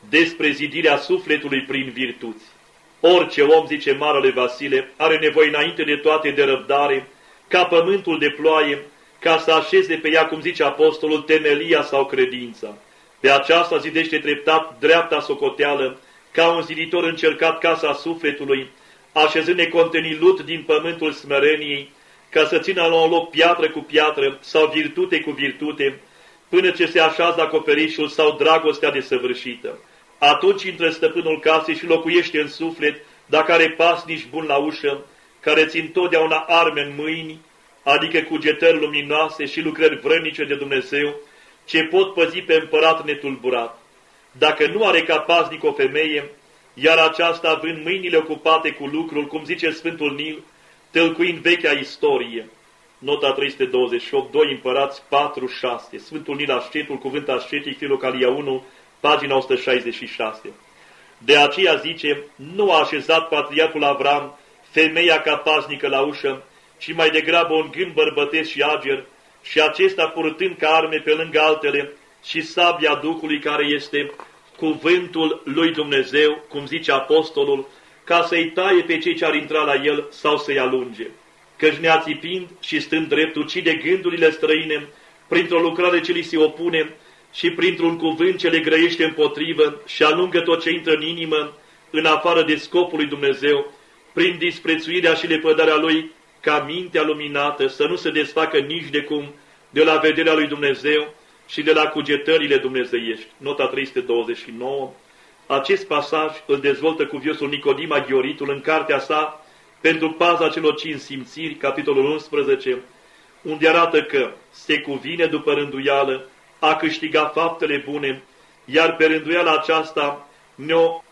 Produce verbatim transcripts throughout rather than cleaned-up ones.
despre zidirea sufletului prin virtuți. Orice om, zice Marele Vasile, are nevoie înainte de toate de răbdare, ca pământul de ploaie, ca să așeze pe ea, cum zice apostolul, temelia sau credința. Pe aceasta zidește treptat dreapta socoteală, ca un ziditor încercat casa sufletului, așezând necontenilut din pământul smereniei, ca să țină la un loc piatră cu piatră sau virtute cu virtute, până ce se așează acoperișul sau dragostea desăvârșită. Atunci intră stăpânul casei și locuiește în suflet, dacă are pasnici buni la ușă, care țin totdeauna arme în mâini, adică cugetări luminoase și lucrări vrănice de Dumnezeu, ce pot păzi pe împărat netulburat. Dacă nu are ca pasnic o femeie, iar aceasta având mâinile ocupate cu lucrul, cum zice Sfântul Nil, tălcuind vechea istorie. Nota trei sute douăzeci și opt, doi Împărați patru șase. Sfântul Nil Ascetul, cuvânt ascetic, Filocalia unu, pagina o sută șaizeci și șase. De aceea zice, nu a așezat patriarhul Avram femeia ca paznică la ușă, ci mai degrabă un gând bărbătesc și ager, și acesta purtând ca arme pe lângă altele și sabia Duhului, care este cuvântul lui Dumnezeu, cum zice apostolul, ca să-i taie pe cei ce ar intra la el sau să-i alunge. Căci neațipind și stând drept, ucide gândurile străine printr-o lucrare ce li se opune și printr-un cuvânt ce le grăiește împotrivă și alungă tot ce intră în inimă, în afară de scopul lui Dumnezeu, prin disprețuirea și lepădarea lui, ca mintea luminată să nu se desfacă nici de cum de la vederea lui Dumnezeu și de la cugetările dumnezeiești. Nota trei sute douăzeci și nouă. Acest pasaj îl dezvoltă cuviosul Nicodim Aghioritul în cartea sa Pentru paza celor cinci simțiri, capitolul unsprezece, unde arată că se cuvine după rânduială a câștiga faptele bune, iar pe rânduiala aceasta ne-o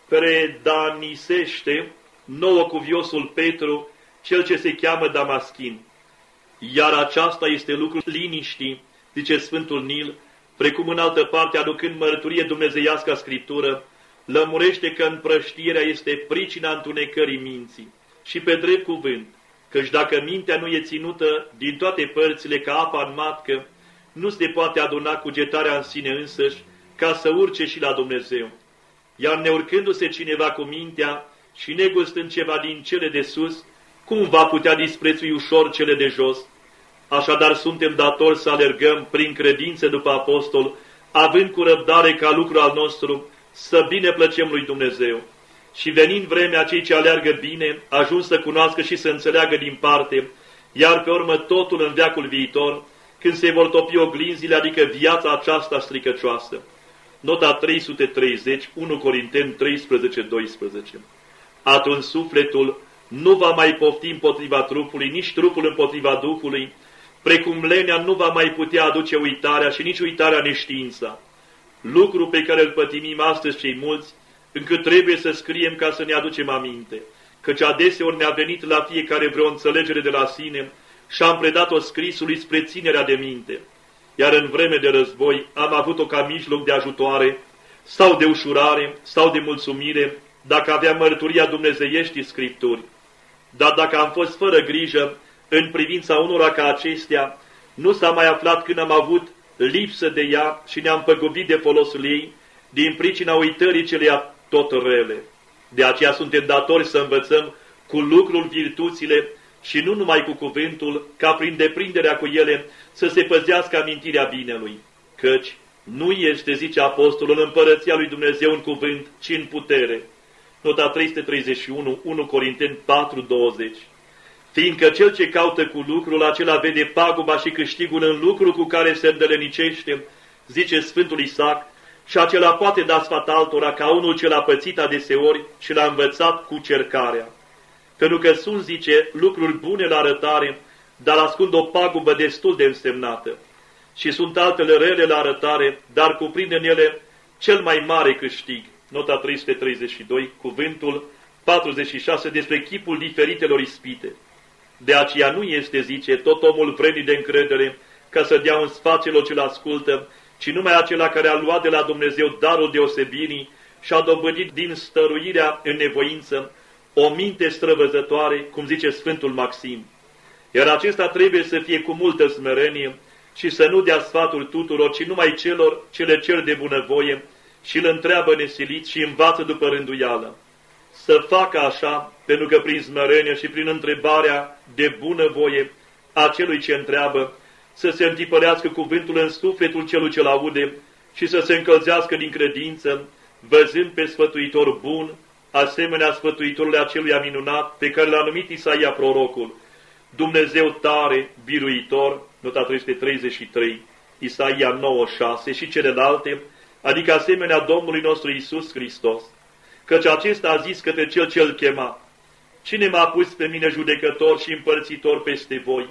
predanisește nouă cuviosul Petru, cel ce se cheamă Damaschin. Iar aceasta este lucrul liniștii, zice Sfântul Nil, precum în altă parte, aducând mărturie dumnezeiască Scriptură, lămurește că împrăștierea este pricina întunecării minții. Și pe drept cuvânt, căci dacă mintea nu e ținută din toate părțile ca apa în matcă, nu se poate aduna cugetarea în sine însăși, ca să urce și la Dumnezeu. Iar neurcându-se cineva cu mintea și negustând ceva din cele de sus, cum va putea disprețui ușor cele de jos? Așadar suntem datori să alergăm prin credință după apostol, având cu răbdare ca lucru al nostru să bine plăcem lui Dumnezeu. Și venind vremea, cei ce aleargă bine, ajung să cunoască și să înțeleagă din parte, iar pe urmă totul în veacul viitor, când se vor topi oglinzile, adică viața aceasta stricăcioasă. Nota trei sute treizeci, unu Corinteni treisprezece doisprezece. Atunci sufletul nu va mai pofti împotriva trupului, nici trupul împotriva Duhului, precum lenea nu va mai putea aduce uitarea și nici uitarea neștiința. Lucru pe care îl pătimim astăzi cei mulți, încât trebuie să scriem ca să ne aducem aminte, căci adeseori ne-a venit la fiecare vreo înțelegere de la sine și am predat-o scrisului spre ținerea de minte. Iar în vreme de război am avut-o ca mijloc de ajutoare, sau de ușurare, sau de mulțumire, dacă aveam mărturia dumnezeieștii Scripturi. Dar dacă am fost fără grijă în privința unora ca acestea, nu s-a mai aflat când am avut lipsă de ea și ne-am păgubit de folosul ei, din pricina uitării celei tot rele. De aceea suntem datori să învățăm cu lucrul virtuțile și nu numai cu cuvântul, ca prin deprinderea cu ele să se păzească amintirea binelui. Căci nu este, zice apostolul, împărăția lui Dumnezeu în cuvânt, ci în putere. Nota trei sute treizeci și unu, unu Corinteni patru douăzeci. Fiindcă cel ce caută cu lucrul acela vede paguba și câștigul în lucrul cu care se îndelenicește, zice Sfântul Isaac, și acela poate da sfat altora ca unul ce l-a pățit adeseori și l-a învățat cu cercarea. Pentru că sunt, zice, lucruri bune la arătare, dar ascund o pagubă destul de însemnată. Și sunt altele rele la arătare, dar cuprinde în ele cel mai mare câștig. Nota trei sute treizeci și doi, cuvântul patruzeci și șase despre chipul diferitelor ispite. De aceea nu este, zice, tot omul vrednic de încredere ca să dea un sfat celor ce-l ascultă, ci numai acela care a luat de la Dumnezeu darul deosebirii și a dobândit din stăruirea în nevoință o minte străvăzătoare, cum zice Sfântul Maxim. Iar acesta trebuie să fie cu multă smerenie și să nu dea sfatul tuturor, ci numai celor ce le cer de bunăvoie și îl întreabă nesilit și învață după rânduială. Să facă așa, pentru că prin smerenie și prin întrebarea de bunăvoie a celui ce întreabă, să se întipărească cuvântul în sufletul celui ce-l aude și să se încălzească din credință, văzând pe sfătuitor bun, asemenea sfătuitorului acelui minunat pe care l-a numit Isaia prorocul, Dumnezeu tare, biruitor, nota trei sute treizeci și trei, Isaia nouă șase și celelalte, adică asemenea Domnului nostru Iisus Hristos, căci acesta a zis către cel ce-l chema, cine m-a pus pe mine judecător și împărțitor peste voi?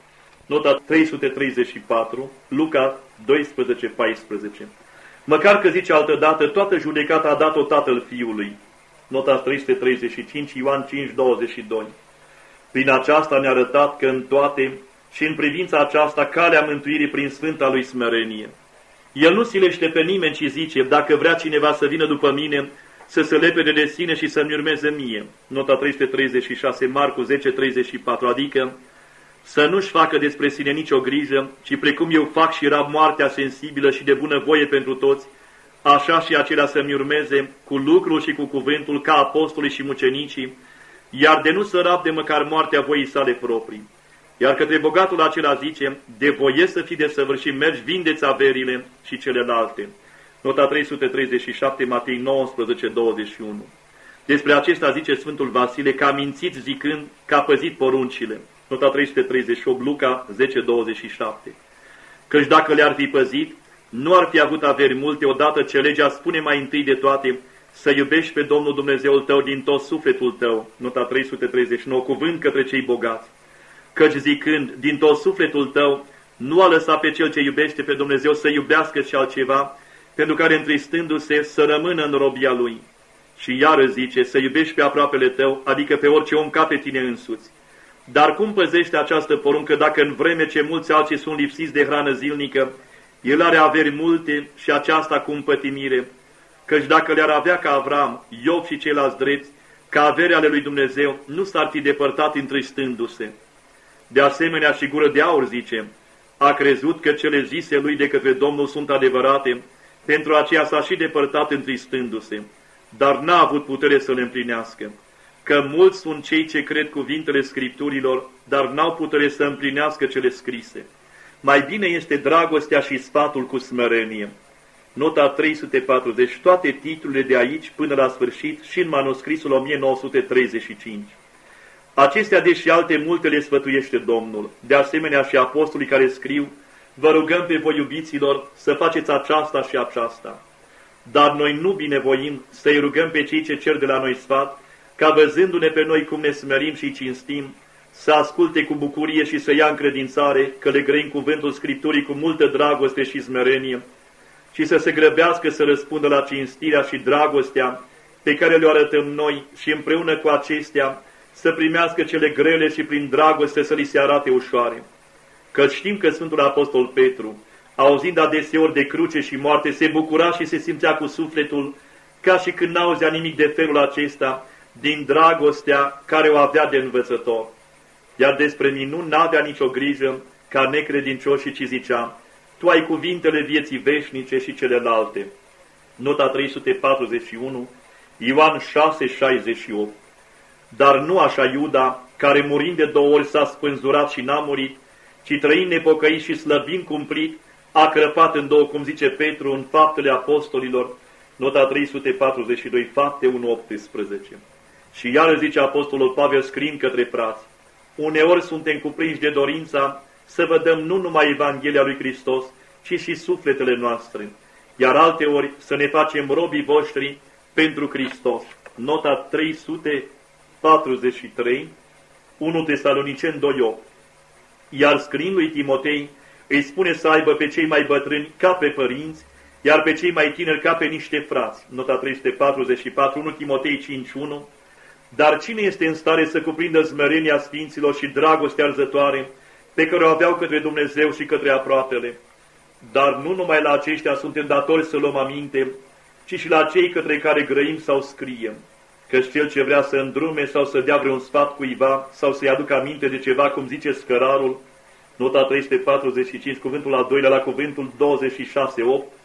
Nota trei sute treizeci și patru, Luca doisprezece paisprezece. Măcar că zice altădată, toată judecata a dat-o Tatăl Fiului. Nota trei sute treizeci și cinci, Ioan cinci douăzeci și doi. Prin aceasta ne-a arătat că în toate și în privința aceasta calea mântuirii prin sfânta lui smerenie. El nu silește pe nimeni, ci zice, dacă vrea cineva să vină după mine, să se lepede de sine și să-mi urmeze mie. Nota trei sute treizeci și șase, Marcu zece treizeci și patru, adică să nu-și facă despre sine nicio grijă, ci precum eu fac și rab moartea sensibilă și de bunăvoie pentru toți, așa și acelea să-mi urmeze cu lucrul și cu cuvântul ca apostolii și mucenicii, iar de nu să rabde măcar moartea voii sale proprii. Iar către bogatul acela zice, de voie să fii desăvârșit, mergi, vindeți averile și celelalte. Nota trei sute treizeci și șapte, Matei nouăsprezece douăzeci și unu. Despre acesta zice Sfântul Vasile că a mințit zicând că a păzit poruncile. Nota trei sute treizeci și opt, Luca zece douăzeci și șapte. Căci dacă le-ar fi păzit, nu ar fi avut averi multe, odată ce legea spune mai întâi de toate să iubești pe Domnul Dumnezeul tău din tot sufletul tău. Nota trei sute treizeci și nouă, cuvânt către cei bogați. Căci zicând, din tot sufletul tău, nu a lăsat pe cel ce iubește pe Dumnezeu să iubească și altceva, pentru care întristându-se să rămână în robia lui. Și iară zice, să iubești pe aproapele tău, adică pe orice om ca pe tine însuți. Dar cum păzește această poruncă dacă în vreme ce mulți alții sunt lipsiți de hrană zilnică, el are averi multe și aceasta cu împătimire? Căci dacă le-ar avea ca Avram, Iov și ceilalți drepți, ca avere ale lui Dumnezeu, nu s-ar fi depărtat întristându-se. De asemenea și gură de aur zice, a crezut că cele zise lui de către Domnul sunt adevărate, pentru aceea s-a și depărtat întristându-se, dar n-a avut putere să le împlinească. Că mulți sunt cei ce cred cuvintele Scripturilor, dar n-au putere să împlinească cele scrise. Mai bine este dragostea și sfatul cu smerenie. Nota trei sute patruzeci, toate titlurile de aici până la sfârșit și în manuscrisul o mie nouă sute treizeci și cinci. Acestea, deși alte multe, le sfătuiește Domnul. De asemenea și apostolii care scriu, vă rugăm pe voi, iubiților, să faceți aceasta și aceasta. Dar noi nu binevoim să-i rugăm pe cei ce cer de la noi sfat, ca văzându-ne pe noi cum ne smerim și cinstim, să asculte cu bucurie și să ia încredințare că le grăim cuvântul Scripturii cu multă dragoste și smerenie, și să se grăbească să răspundă la cinstirea și dragostea pe care le arătăm noi și împreună cu acestea să primească cele grele și prin dragoste să li se arate ușoare. Că știm că Sfântul Apostol Petru, auzind adeseori de cruce și moarte, se bucura și se simțea cu sufletul ca și când n-auzea nimic de felul acesta, din dragostea care o avea de învățător. Iar despre minuni n-avea nicio grijă ca necredincioșii, ci zicea, tu ai cuvintele vieții veșnice și celelalte. Nota trei sute patruzeci și unu, Ioan șase șaizeci și opt. Dar nu așa Iuda, care murind de două ori s-a spânzurat și n-a murit, ci trăind nepocăit și slăbind cumplit, a crăpat în două, cum zice Petru în Faptele Apostolilor, nota trei sute patruzeci și doi, Fapte unu optsprezece. Și iară zice Apostolul Pavel scriind către frați, uneori suntem cuprinși de dorința să vă dăm nu numai Evanghelia lui Hristos, ci și sufletele noastre, iar alteori să ne facem robii voștri pentru Hristos. Nota trei sute patruzeci și trei, unu Tesaloniceni doi opt. Iar scriind lui Timotei, îi spune să aibă pe cei mai bătrâni ca pe părinți, iar pe cei mai tineri ca pe niște frați. Nota trei sute patruzeci și patru, unu Timotei cinci unu. Dar cine este în stare să cuprindă smerenia sfinților și dragostea arzătoare pe care o aveau către Dumnezeu și către aproapele? Dar nu numai la aceștia suntem datori să luăm aminte, ci și la cei către care grăim sau scriem. Căci cel ce vrea să îndrume sau să dea vreun sfat cuiva sau să-i aducă aminte de ceva, cum zice scărarul, nota trei sute patruzeci și cinci, cuvântul al doilea la cuvântul douăzeci și șase opt,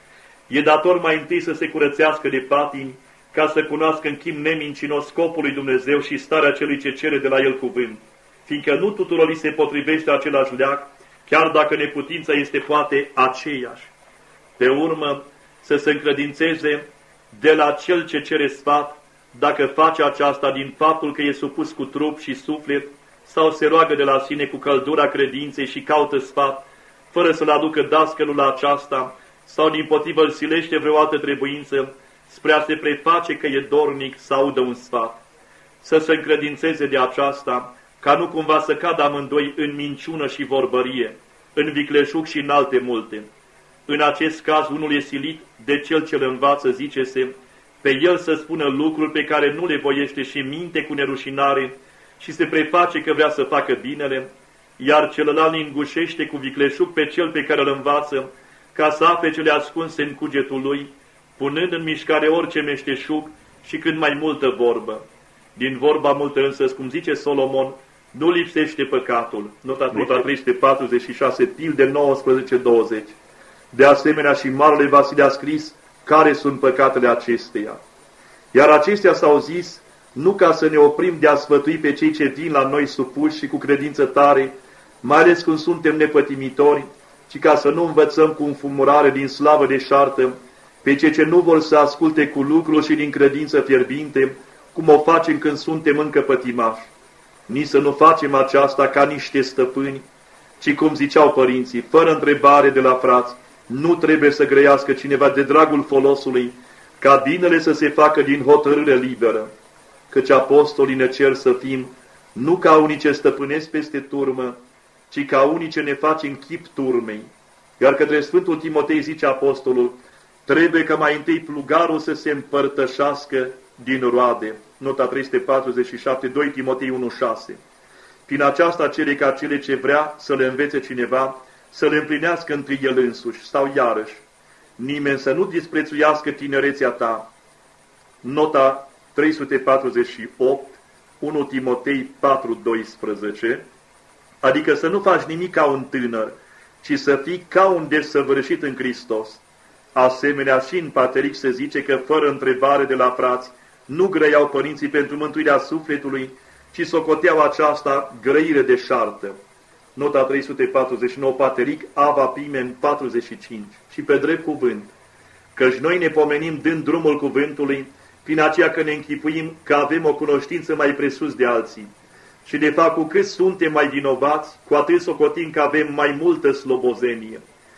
E dator mai întâi să se curățească de patimi, ca să cunoască în chip nemincinos scopul lui Dumnezeu și starea celui ce cere de la el cuvânt, fiindcă nu tuturor li se potrivește același leac, chiar dacă neputința este poate aceeași. Pe urmă, să se încredințeze de la cel ce cere sfat, dacă face aceasta din faptul că e supus cu trup și suflet, sau se roagă de la sine cu căldura credinței și caută sfat, fără să-l aducă dascălul la aceasta, sau dimpotrivă îl silește vreo altă trebuință, spre a se preface că e dornic să audă un sfat. Să se încredințeze de aceasta, ca nu cumva să cadă amândoi în minciună și vorbărie, în vicleșug și în alte multe. În acest caz, unul e silit de cel ce îl învață, zice-se, pe el să spună lucruri pe care nu le voiește și minte cu nerușinare și se preface că vrea să facă binele, iar celălalt îngușește cu vicleșug pe cel pe care îl învață, ca să afle cele ascunse în cugetul lui, punând în mișcare orice meșteșug și cât mai multă vorbă. Din vorba multă însă, cum zice Solomon, nu lipsește păcatul. Nota, nota trei sute patruzeci și șase, Tilde nouăsprezece douăzeci. De asemenea și Marele Vasile a scris care sunt păcatele acesteia. Iar acestea s-au zis nu ca să ne oprim de a sfătui pe cei ce vin la noi supuși și cu credință tare, mai ales când suntem nepătimitori, ci ca să nu învățăm cu înfumurare din slavă deșartă pe cei ce nu vor să asculte cu lucru și din credință fierbinte, cum o facem când suntem încă pătimași. Nici să nu facem aceasta ca niște stăpâni, ci cum ziceau părinții, fără întrebare de la frați, nu trebuie să grăiască cineva de dragul folosului, ca binele să se facă din hotărâre liberă, căci apostolii ne cer să fim nu ca unii ce stăpânesc peste turmă, ci ca unii ce ne fac în chip turmei. Iar către Sfântul Timotei zice apostolul, trebuie ca mai întâi plugarul să se împărtășească din roade. Nota trei sute patruzeci și șapte, doi Timotei unu șase. Prin aceasta cere ca cele ce vrea să le învețe cineva, să le împlinească întâi el însuși, sau iarăși, nimeni să nu disprețuiască tinerețea ta. Nota trei sute patruzeci și opt, unu Timotei patru doisprezece, adică să nu faci nimic ca un tânăr, ci să fii ca un desăvârșit în Hristos. Asemenea și în Pateric se zice că fără întrebare de la frați nu grăiau părinții pentru mântuirea sufletului, ci socoteau aceasta grăire deșartă. Nota trei sute patruzeci și nouă, Pateric, Ava Pimen patruzeci și cinci. Și pe drept cuvânt, căci noi ne pomenim dând drumul cuvântului, prin aceea că ne închipuim că avem o cunoștință mai presus de alții. Și de fapt, cu cât suntem mai vinovați, cu atât socotim că avem mai multă slobozenie.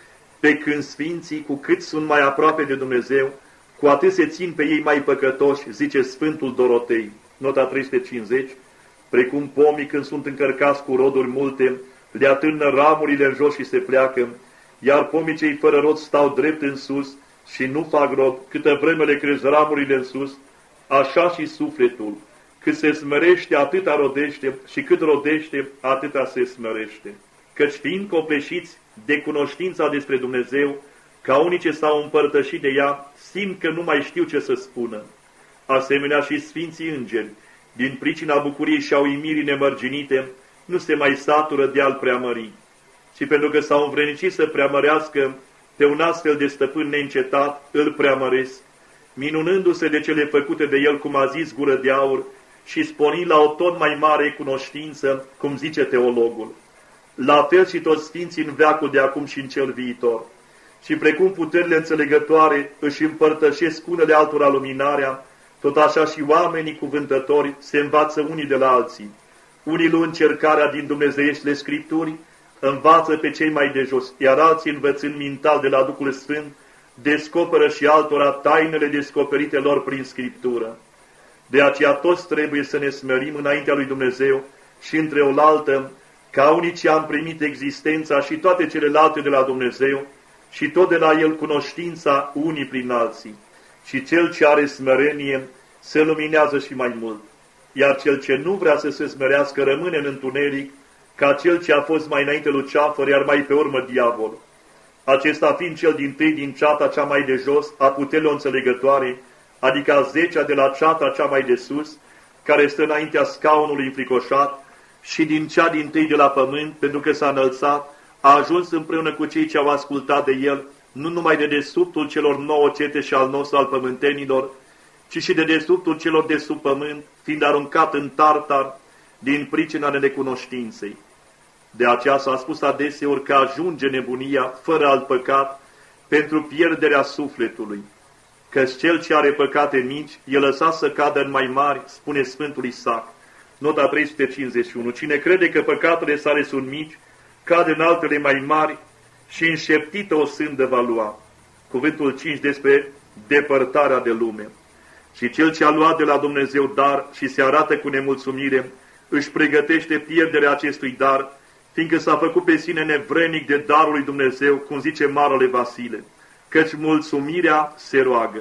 Pe când sfinții, cu cât sunt mai aproape de Dumnezeu, cu atât se țin pe ei mai păcătoși, zice Sfântul Dorotei. Nota trei sute cincizeci, precum pomii când sunt încărcați cu roduri multe, le atârnă ramurile în jos și se pleacă, iar pomii cei fără rod stau drept în sus și nu fac rod, câtă vreme le cresc ramurile în sus, așa și sufletul. Cât se smerește, atâta rodește, și cât rodește, atâta se smerește. Căci fiind copleșiți de cunoștința despre Dumnezeu, ca unii ce s-au împărtășit de ea, simt că nu mai știu ce să spună. Asemenea și sfinții îngeri, din pricina bucuriei și a uimirii nemărginite, nu se mai satură de a-l preamări. Și pentru că s-au învrednicit să preamărească pe un astfel de stăpân neîncetat, îl preamăresc, minunându-se de cele făcute de el, cum a zis Gură de Aur, și sporind la o tot mai mare cunoștință, cum zice teologul. La fel și toți sfinții în veacul de acum și în cel viitor. Și precum puterile înțelegătoare își împărtășesc unele altora luminarea, tot așa și oamenii cuvântători se învață unii de la alții. Unii luând cercarea din dumnezeieștile Scripturi, învață pe cei mai de jos, iar alții, învățând mintal de la Duhul Sfânt, descoperă și altora tainele descoperite lor prin Scriptură. De aceea toți trebuie să ne smerim înaintea lui Dumnezeu și între oaltă, ca unii ce am primit existența și toate celelalte de la Dumnezeu și tot de la El cunoștința unii prin alții. Și cel ce are smerenie se luminează și mai mult, iar cel ce nu vrea să se smerească rămâne în întuneric, ca cel ce a fost mai înainte luceafăr, iar mai pe urmă diavol. Acesta fiind cel dintâi din ceata cea mai de jos a puterilor înțelegătoare, adică a zecea de la ceata cea mai de sus, care stă înaintea scaunului înfricoșat, și din cea dintâi de la pământ, pentru că s-a înălțat, a ajuns împreună cu cei ce au ascultat de el nu numai de desubtul celor nouă cete și al nostru al pământenilor, ci și de desubtul celor de sub pământ, fiind aruncat în Tartar din pricina necunoștinței. De aceea s-a spus adeseori că ajunge nebunia, fără alt păcat, pentru pierderea sufletului. Căci cel ce are păcate mici, e lăsat să cadă în mai mari, spune Sfântul Isaac. Nota trei sute cincizeci și unu. Cine crede că păcatele sale sunt mici, cade în altele mai mari și înșeptită o sândă va lua. Cuvântul cinci despre depărtarea de lume. Și cel ce a luat de la Dumnezeu dar și se arată cu nemulțumire, își pregătește pierderea acestui dar, fiindcă s-a făcut pe sine nevrenic de darul lui Dumnezeu, cum zice Marele Vasile, căci mulțumirea se roagă.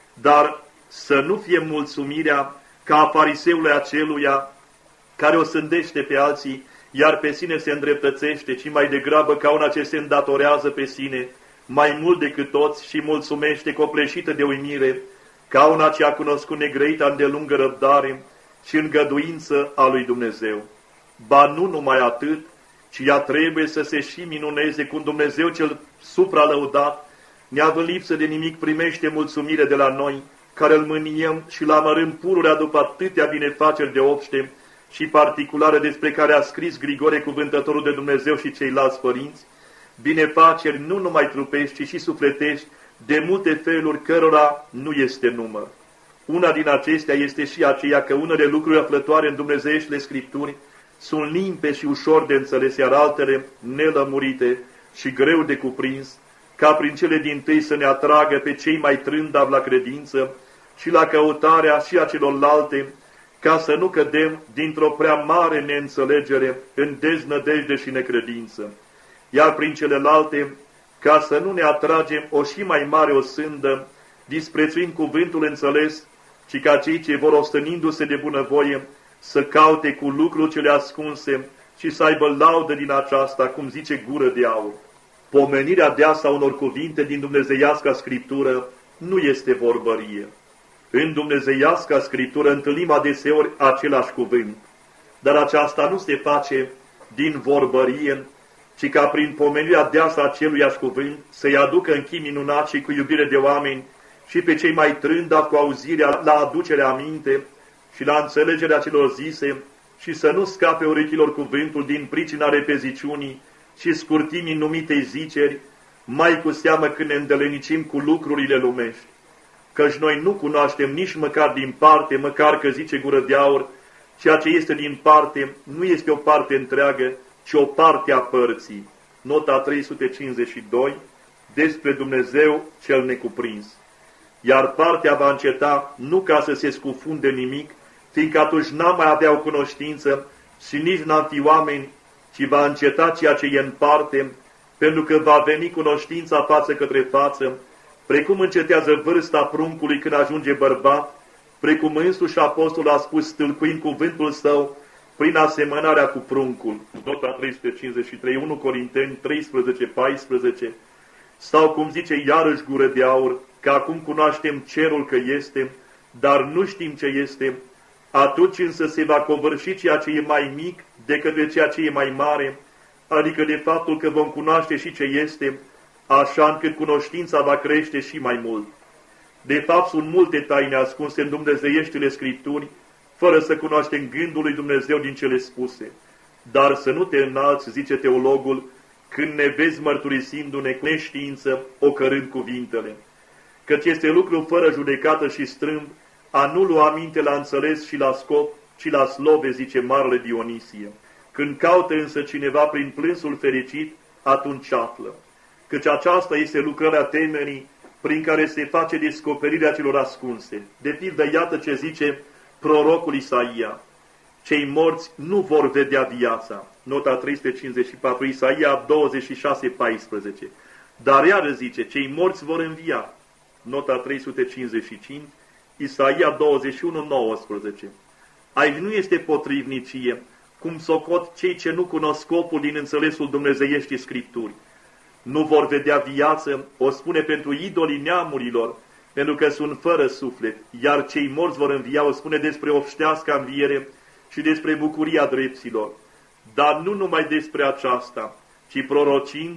Dar să nu fie mulțumirea ca a fariseului aceluia care o sândește pe alții, iar pe sine se îndreptățește, ci mai degrabă ca una ce se îndatorează pe sine, mai mult decât toți și mulțumește copleșită de uimire, ca una ce a cunoscut negrăita îndelungă răbdare și îngăduință a lui Dumnezeu. Ba nu numai atât, ci ea trebuie să se și minuneze cum Dumnezeu cel supralăudat, neavând lipsă de nimic, primește mulțumire de la noi, care îl mâniem și-l amărâm pururea după atâtea binefaceri de obște și particulare despre care a scris Grigore, cuvântătorul de Dumnezeu și ceilalți părinți, binefaceri nu numai trupești, ci și sufletești, de multe feluri cărora nu este număr. Una din acestea este și aceea că unele lucruri aflătoare în dumnezeieștile Scripturi sunt limpe și ușor de înțeles, iar altele nelămurite și greu de cuprins, ca prin cele dintâi să ne atragă pe cei mai trândavi la credință și la căutarea și a celorlalte, ca să nu cădem dintr-o prea mare neînțelegere în deznădejde și necredință, iar prin celelalte, ca să nu ne atragem o și mai mare osândă, disprețuind cuvântul înțeles, ci ca cei ce vor ostănindu-se de bunăvoie să caute cu lucrul cele ascunse și să aibă laudă din aceasta, cum zice Gură de Aur. Pomenirea deasă a unor cuvinte din dumnezeiasca Scriptură nu este vorbărie. În dumnezeiasca Scriptură întâlnim adeseori același cuvânt, dar aceasta nu se face din vorbărie, ci ca prin pomenirea deasă a aceluiași cuvânt să-i aducă în chip minunat și cu iubire de oameni și pe cei mai trândavi cu auzirea la aducerea aminte și la înțelegerea celor zise și să nu scape urechilor cuvântul din pricina repeziciunii și scurtimii numitei ziceri, mai cu seamă când ne îndelenicim cu lucrurile lumești. Căci noi nu cunoaștem nici măcar din parte, măcar că zice Gură de Aur, ceea ce este din parte nu este o parte întreagă, ci o parte a părții. Nota trei sute cincizeci și doi, despre Dumnezeu cel necuprins. Iar partea va înceta nu ca să se scufunde nimic, fiindcă atunci n-am mai avea o cunoștință și nici n-am fi oameni, ci va înceta ceea ce e în parte, pentru că va veni cunoștința față către față, precum încetează vârsta pruncului când ajunge bărbat, precum însuși apostolul a spus stâlcuind cuvântul său prin asemănarea cu pruncul. Nota trei sute cincizeci și trei, unu Corinteni treisprezece paisprezece, sau cum zice iarăși Gură de Aur, că acum cunoaștem cerul că este, dar nu știm ce este, atunci însă se va covârși ceea ce e mai mic decât de ceea ce e mai mare, adică de faptul că vom cunoaște și ce este, așa încât cunoștința va crește și mai mult. De fapt, sunt multe taine ascunse în dumnezeieștile Scripturi, fără să cunoaștem gândul lui Dumnezeu din cele spuse. Dar să nu te înalți, zice teologul, când ne vezi mărturisindu-ne cu neștiință, ocărând cuvintele. Căci este lucru fără judecată și strâmb, a nu lua aminte la înțeles și la scop, ci la slove, zice Marele Dionisie. Când caută însă cineva prin plânsul fericit, atunci află. Căci aceasta este lucrarea temerii prin care se face descoperirea celor ascunse. De pildă, iată ce zice prorocul Isaia. Cei morți nu vor vedea viața. Nota trei sute cincizeci și patru, Isaia douăzeci și șase paisprezece. Dar iară zice, cei morți vor învia. Nota trei sute cincizeci și cinci, Isaia douăzeci și unu nouăsprezece. Aici nu este potrivnicie, cum socot cei ce nu cunosc scopul din înțelesul dumnezeieștii Scripturi. Nu vor vedea viață, o spune pentru idolii neamurilor, pentru că sunt fără suflet, iar cei morți vor învia, o spune despre obștească înviere și despre bucuria drepților. Dar nu numai despre aceasta, ci prorocind,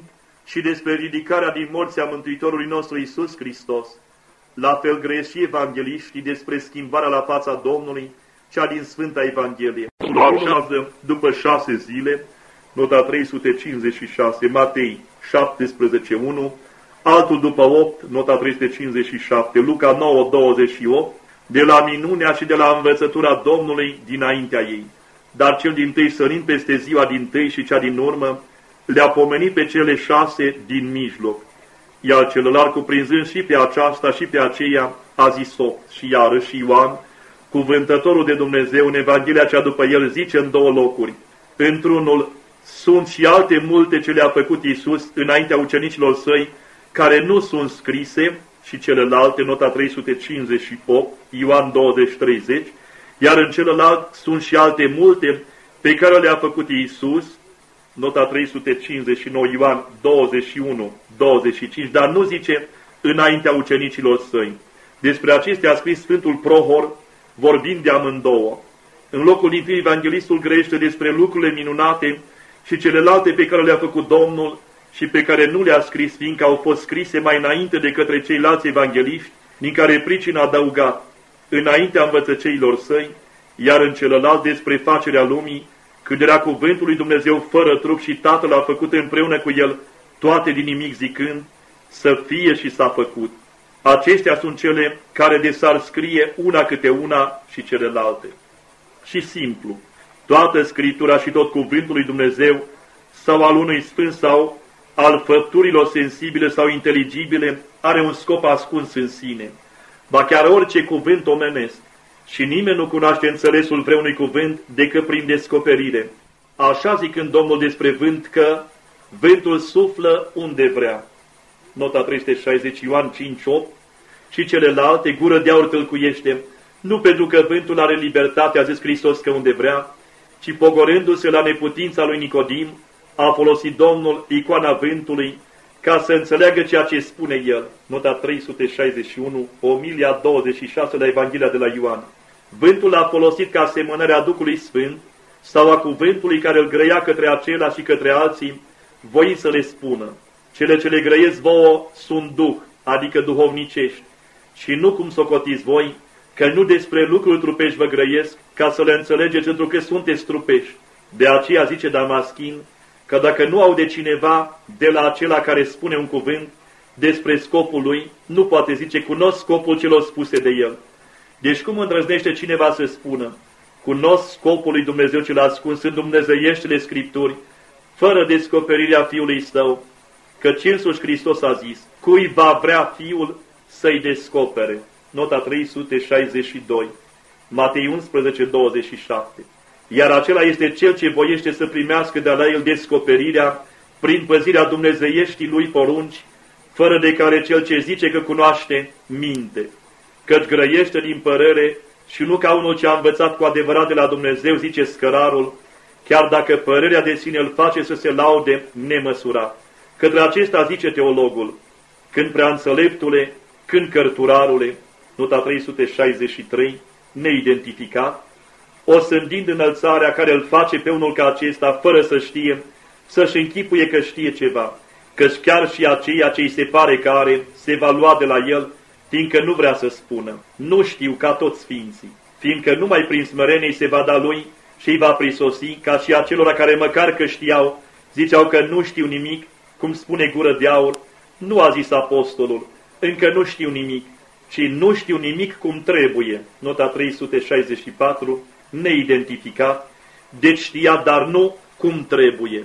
și despre ridicarea din morți a Mântuitorului nostru Iisus Hristos. La fel grăiesc și evangeliștii despre schimbarea la fața Domnului, cea din Sfânta Evanghelie. Urmează după șase zile, nota trei sute cincizeci și șase, Matei șaptesprezece unu, altul după opt, nota trei sute cincizeci și șapte, Luca nouă douăzeci și opt, de la minunea și de la învățătura Domnului dinaintea ei. Dar cel dintâi, sărind peste ziua dintâi și cea din urmă, le-a pomenit pe cele șase din mijloc. Iar celălalt, cuprinzând și pe aceasta și pe aceea, a zis-o și iarăși Ioan, cuvântătorul de Dumnezeu, în Evanghelia cea după el, zice în două locuri. Într-unul sunt și alte multe ce le-a făcut Iisus înaintea ucenicilor săi, care nu sunt scrise, și celelalte, nota trei sute cincizeci și opt, Ioan douăzeci treizeci, iar în celălalt sunt și alte multe pe care le-a făcut Iisus, nota trei sute cincizeci și nouă, Ioan douăzeci și unu douăzeci și cinci, dar nu zice înaintea ucenicilor săi. Despre acestea a scris Sfântul Prohor, vorbind de amândouă. În locul din tâi, evanghelistul grăiește despre lucrurile minunate și celelalte pe care le-a făcut Domnul și pe care nu le-a scris, fiindcă au fost scrise mai înainte de către ceilalți evangeliști, din care pricina a adăugat înaintea învățăceilor săi, iar în celălalt despre facerea lumii, când era cuvântul lui Dumnezeu fără trup și Tatăl a făcut împreună cu el toate din nimic, zicând să fie și s-a făcut. Acestea sunt cele care de s-ar scrie una câte una și celelalte. Și simplu, toată Scriptura și tot cuvântul lui Dumnezeu, sau al unui sfânt sau al făpturilor sensibile sau inteligibile, are un scop ascuns în sine. Ba chiar orice cuvânt omenesc, și nimeni nu cunoaște înțelesul vreunui cuvânt decât prin descoperire. Așa zicând Domnul despre vânt că vântul suflă unde vrea. Nota trei sute șaizeci, Ioan cinci opt, și celelalte, gură de aur tâlcuiește, nu pentru că vântul are libertate, a zis Hristos, că unde vrea, ci pogorându-se la neputința lui Nicodim, a folosit Domnul icoana vântului ca să înțeleagă ceea ce spune el. Nota trei sute șaizeci și unu, Omilia douăzeci și șase la Evanghelia de la Ioan. Vântul a folosit ca asemănarea Duhului Sfânt sau a cuvântului care îl grăia către acela și către alții, voind să le spună. Cele ce le grăiesc vouă sunt duh, adică duhovnicești, și nu cum socotiți voi, că nu despre lucruri trupești vă grăiesc, ca să le înțelegeți pentru că sunteți trupești. De aceea zice Damaschin, că dacă nu aude cineva de la acela care spune un cuvânt despre scopul lui, nu poate zice, cunosc scopul celor spuse de el. Deci cum îndrăznește cineva să spună, cunosc scopul lui Dumnezeu cel ascuns în dumnezeieștile Scripturi, fără descoperirea Fiului Său, căci însuși Hristos a zis, cui va vrea Fiul să-i descopere. Nota trei sute șaizeci și doi, Matei unsprezece douăzeci și șapte. Iar acela este cel ce voiește să primească de la el descoperirea prin păzirea dumnezeieștii lui porunci, fără de care cel ce zice că cunoaște, minte. Căci grăiește din părere și nu ca unul ce a învățat cu adevărat de la Dumnezeu, zice scărarul, chiar dacă părerea de sine îl face să se laude nemăsurat. Către acesta zice teologul, când prea înțeleptule, când cărturarule, nota trei sute șaizeci și trei, neidentificat, o sândind înălțarea care îl face pe unul ca acesta, fără să știe, să-și închipuie că știe ceva, căci chiar și aceea ce îi se pare că are, se va lua de la el, fiindcă nu vrea să spună, nu știu ca toți sfinții, fiindcă numai prin smerenie se va da lui și îi va prisosi, ca și acelora care măcar că știau, ziceau că nu știu nimic, cum spune Gură de Aur, nu a zis apostolul, încă nu știu nimic, ci nu știu nimic cum trebuie, nota trei sute șaizeci și patru, neidentificat, deci știa, dar nu cum trebuie.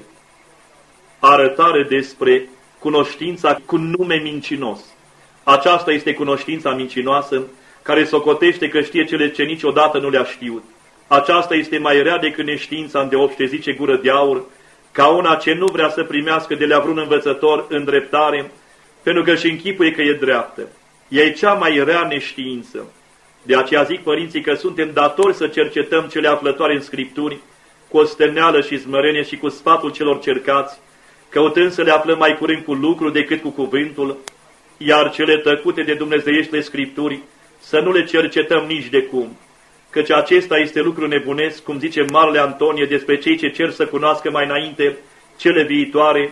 Arătare despre cunoștința cu nume mincinos. Aceasta este cunoștința mincinoasă, care socotește că știe cele ce niciodată nu le-a știut. Aceasta este mai rea decât neștiința îndeopște, zice Gură de Aur, ca una ce nu vrea să primească de la vreun învățător îndreptare, pentru că își închipuie că e dreaptă. Ea e cea mai rea neștiință. De aceea zic părinții că suntem datori să cercetăm cele aflătoare în Scripturi, cu osteneală și smărenie și cu sfatul celor cercați, căutând să le aflăm mai curând cu lucru decât cu cuvântul, iar cele tăcute de dumnezeieștile Scripturi să nu le cercetăm nici de cum, căci acesta este lucru nebunesc, cum zice Marele Antonie despre cei ce cer să cunoască mai înainte cele viitoare,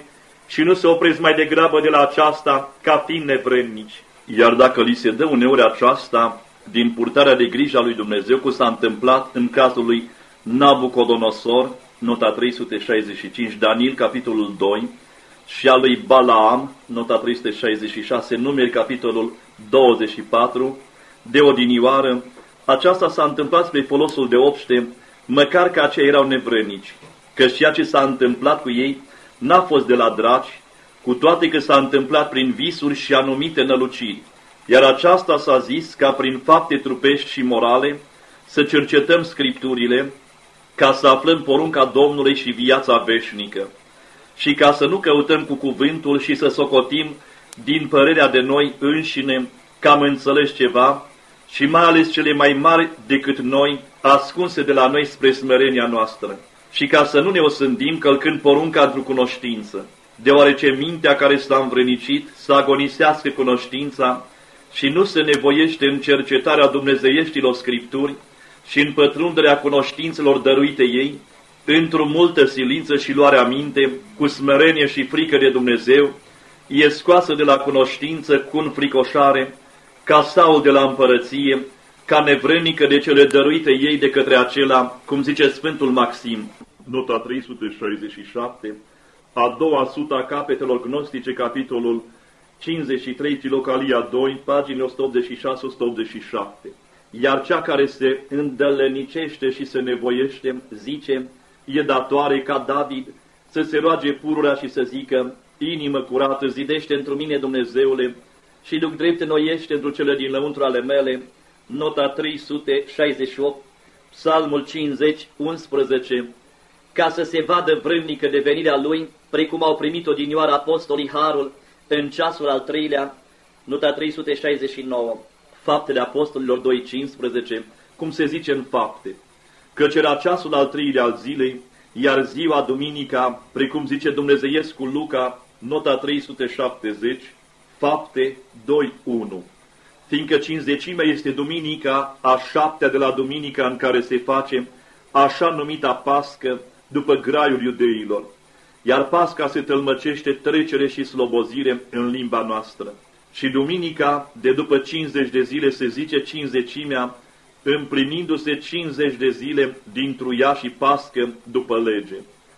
și nu se opresc mai degrabă de la aceasta ca fiind nevrednici. Iar dacă li se dă uneori aceasta din purtarea de grijă a lui Dumnezeu, cum s-a întâmplat în cazul lui Nabucodonosor, nota trei sute șaizeci și cinci, Daniel, capitolul doi, și a lui Balaam, nota trei sute șaizeci și șase, Numeri, capitolul douăzeci și patru, de odinioară, aceasta s-a întâmplat spre folosul de obște, măcar că aceia erau nevrednici, că ceea ce s-a întâmplat cu ei n-a fost de la draci, cu toate că s-a întâmplat prin visuri și anumite năluciri. Iar aceasta s-a zis ca prin fapte trupești și morale să cercetăm Scripturile, ca să aflăm porunca Domnului și viața veșnică, și ca să nu căutăm cu cuvântul și să socotim din părerea de noi înșine că am înțeles ceva, și mai ales cele mai mari decât noi, ascunse de la noi spre smerenia noastră, și ca să nu ne osândim călcând porunca într-o cunoștință, deoarece mintea care s-a învrednicit să agonisească cunoștința și nu se nevoiește în cercetarea dumnezeieștilor Scripturi și în pătrunderea cunoștințelor dăruite ei, într-o multă silință și luarea minte, cu smerenie și frică de Dumnezeu, e scoasă de la cunoștință cu înfricoșare, ca Saul de la împărăție, ca nevrednică de cele dăruite ei de către acela, cum zice Sfântul Maxim, nota trei sute șaizeci și șapte, a doua sută a capetelor gnostice, capitolul cincizeci și trei, Filocalia doi, pagini o sută optzeci și șase - o sută optzeci și șapte. Iar cea care se îndălănicește și se nevoiește, zice, e datoare ca David să se roage pururea și să zică, inimă curată, zidește într mine, Dumnezeule, și duc drept înnoiește într cele din lăuntru ale mele, nota trei sute șaizeci și opt, Psalmul cincizeci, unsprezece, ca să se vadă vrâmnică de venirea Lui, precum au primit odinioară apostolii harul în ceasul al treilea, nota trei sute șaizeci și nouă, Faptele Apostolilor doi, cincisprezece, cum se zice în Fapte, căci era ceasul al treilea al zilei, iar ziua duminica, precum zice Dumnezeiescul Luca, nota trei sute șaptezeci, Fapte doi, unu. Fiindcă cincizecimea este duminica a șaptea de la duminica în care se face așa numita Pască după graiul iudeilor, iar Pasca se tălmăcește trecere și slobozire în limba noastră. Și duminica de după cincizeci de zile se zice cincizecimea, împlinindu-se cincizeci de zile dintr-o ea și Pască după lege.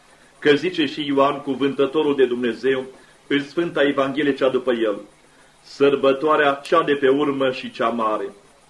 Că zice și Ioan, cuvântătorul de Dumnezeu, în Sfânta Evanghelie cea după el, sărbătoarea cea de pe urmă și cea mare.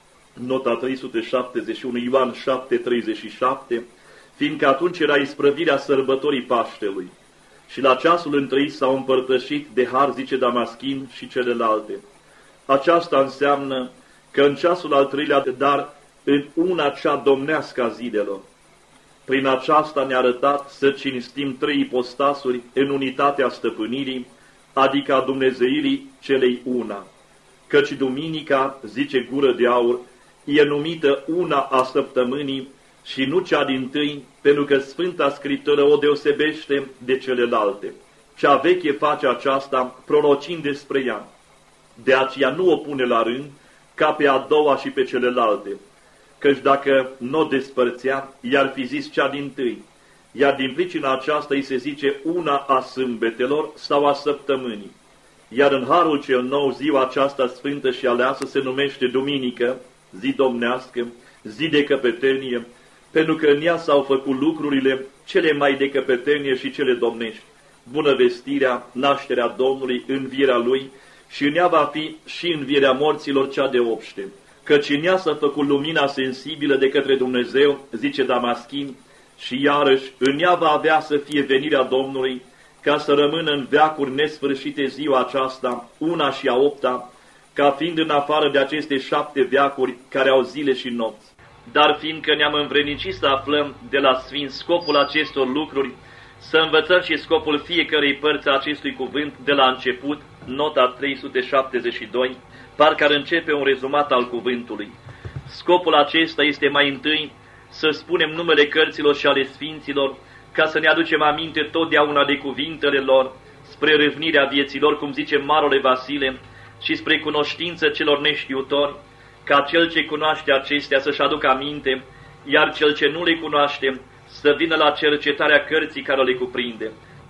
Nota trei sute șaptezeci și unu, Ioan șapte, treizeci și șapte, fiindcă atunci era isprăvirea sărbătorii Paștelui. Și la ceasul întâi s-au împărtășit de har, zice Damaschin, și celelalte. Aceasta înseamnă că în ceasul al treilea, dar în una cea domnească a zidelor. Prin aceasta ne-a arătat să cinstim trei ipostasuri în unitatea stăpânirii, adică a dumnezeirii celei una. Căci duminica, zice Gură de Aur, e numită una a săptămânii și nu cea dintâi, pentru că Sfânta Scriptură o deosebește de celelalte. Cea veche face aceasta prorocind despre ea. De aceea nu o pune la rând ca pe a doua și pe celelalte, căci dacă nu o despărțea, i-ar fi zis cea dintâi, iar din pricina aceasta îi se zice una a sâmbetelor sau a săptămânii. Iar în harul cel nou, ziua aceasta sfântă și aleasă se numește duminică, zi domnească, zi de căpetenie, pentru că în ea s-au făcut lucrurile cele mai de căpetenie și cele domnești, bunăvestirea, nașterea Domnului, învierea Lui, și în ea va fi și învierea morților cea de obște. Căci în ea s-a făcut lumina sensibilă de către Dumnezeu, zice Damaschin, și iarăși în ea va avea să fie venirea Domnului, ca să rămână în veacuri nesfârșite ziua aceasta, una și a opta, ca fiind în afară de aceste șapte veacuri care au zile și nopți. Dar fiindcă ne-am învrednicit să aflăm de la Sfinți scopul acestor lucruri, să învățăm și scopul fiecărei părți a acestui cuvânt de la început, nota trei sute șaptezeci și doi, parcă ar începe un rezumat al cuvântului. Scopul acesta este mai întâi să spunem numele cărților și ale Sfinților, ca să ne aducem aminte totdeauna de cuvintele lor, spre râvnirea vieților, cum zice Marele Vasile, și spre cunoștință celor neștiutori, ca cel ce cunoaște acestea să-și aducă aminte, iar cel ce nu le cunoaște să vină la cercetarea cărții care le cuprinde,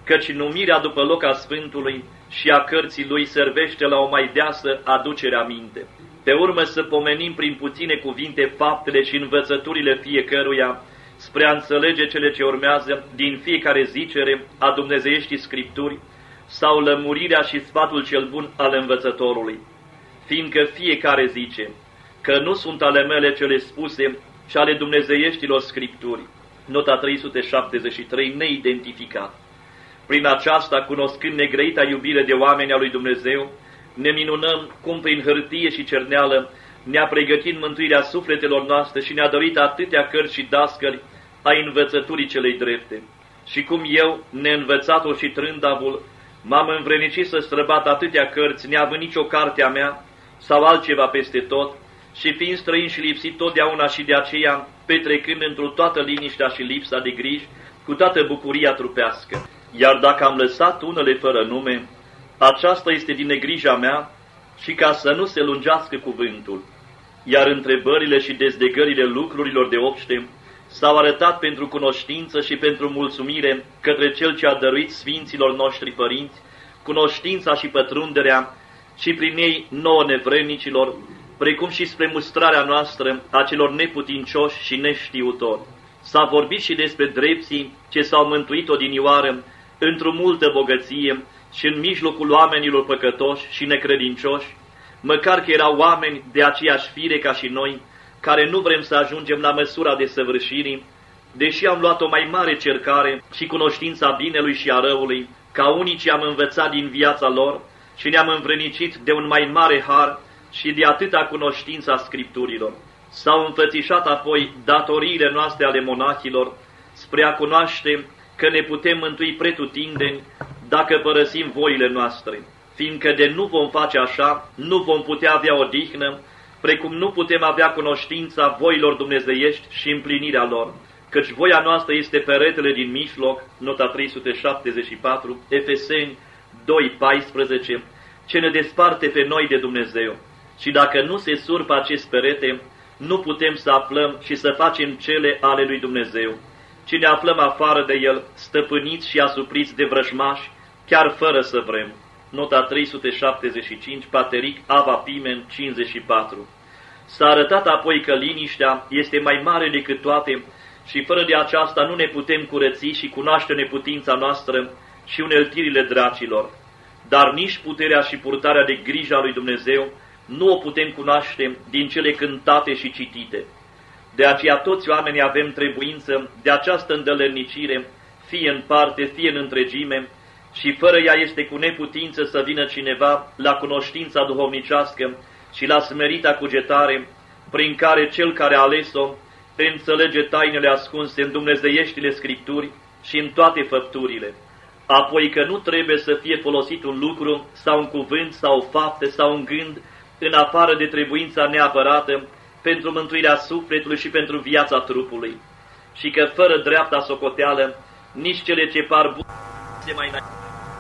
căci numirea după loc a Sfântului și a cărții lui servește la o mai deasă aducere aminte. Pe urmă să pomenim prin puține cuvinte faptele și învățăturile fiecăruia, spre a înțelege cele ce urmează din fiecare zicere a dumnezeieștii Scripturi sau lămurirea și sfatul cel bun al învățătorului, fiindcă fiecare zice că nu sunt ale mele cele spuse, ci ale dumnezeieștilor Scripturi. Nota trei sute șaptezeci și trei, neidentificat. Prin aceasta, cunoscând negrăita iubire de oameni a lui Dumnezeu, ne minunăm cum prin hârtie și cerneală ne-a pregătit mântuirea sufletelor noastre și ne-a dorit atâtea cărți și dascări a învățăturii celei drepte. Și cum eu, neînvățatul și trândavul, m-am învrednicit să străbat atâtea cărți, neavând nicio carte a mea sau altceva peste tot, și fiind străin și lipsit totdeauna și de aceea, petrecând într-o toată liniștea și lipsa de griji, cu toată bucuria trupească. Iar dacă am lăsat unele fără nume, aceasta este din negrija mea și ca să nu se lungească cuvântul. Iar întrebările și dezdegările lucrurilor de obște s-au arătat pentru cunoștință și pentru mulțumire către Cel ce a dăruit Sfinților noștri părinți, cunoștința și pătrunderea și prin ei nouă nevrednicilor, precum și spre mustrarea noastră a celor neputincioși și neștiutori. S-a vorbit și despre drepții ce s-au mântuit odinioară într-o multă bogăție și în mijlocul oamenilor păcătoși și necredincioși, măcar că erau oameni de aceeași fire ca și noi, care nu vrem să ajungem la măsura desăvârșirii, deși am luat o mai mare cercare și cunoștința binelui și a răului, ca unii ce am învățat din viața lor și ne-am învrednicit de un mai mare har și de atâta cunoștința Scripturilor. S-au înfățișat apoi datoriile noastre ale monahilor spre a cunoaște că ne putem mântui pretutindeni dacă părăsim voile noastre, fiindcă de nu vom face așa, nu vom putea avea odihnă, precum nu putem avea cunoștința voilor dumnezeiești și împlinirea lor, căci voia noastră este peretele din mijloc, nota trei sute șaptezeci și patru, Efeseni doi paisprezece, ce ne desparte pe noi de Dumnezeu. Și dacă nu se surpă acest perete, nu putem să aflăm și să facem cele ale lui Dumnezeu, ci ne aflăm afară de el, stăpâniți și asupriți de vrăjmași, chiar fără să vrem. Nota trei sute șaptezeci și cinci, Pateric Ava Pimen cincizeci și patru. S-a arătat apoi că liniștea este mai mare decât toate și fără de aceasta nu ne putem curăți și cunoaște neputința noastră și uneltirile dracilor. Dar nici puterea și purtarea de grijă a lui Dumnezeu nu o putem cunoaște din cele cântate și citite. De aceea toți oamenii avem trebuință de această îndălănicire, fie în parte, fie în întregime, și fără ea este cu neputință să vină cineva la cunoștința duhovnicească și la smerita cugetare, prin care cel care a ales-o înțelege tainele ascunse în dumnezeieștile Scripturi și în toate făpturile. Apoi că nu trebuie să fie folosit un lucru sau un cuvânt sau o faptă sau un gând în afară de trebuința neapărată pentru mântuirea sufletului și pentru viața trupului, și că fără dreapta socoteală nici cele ce par bune se mai înainte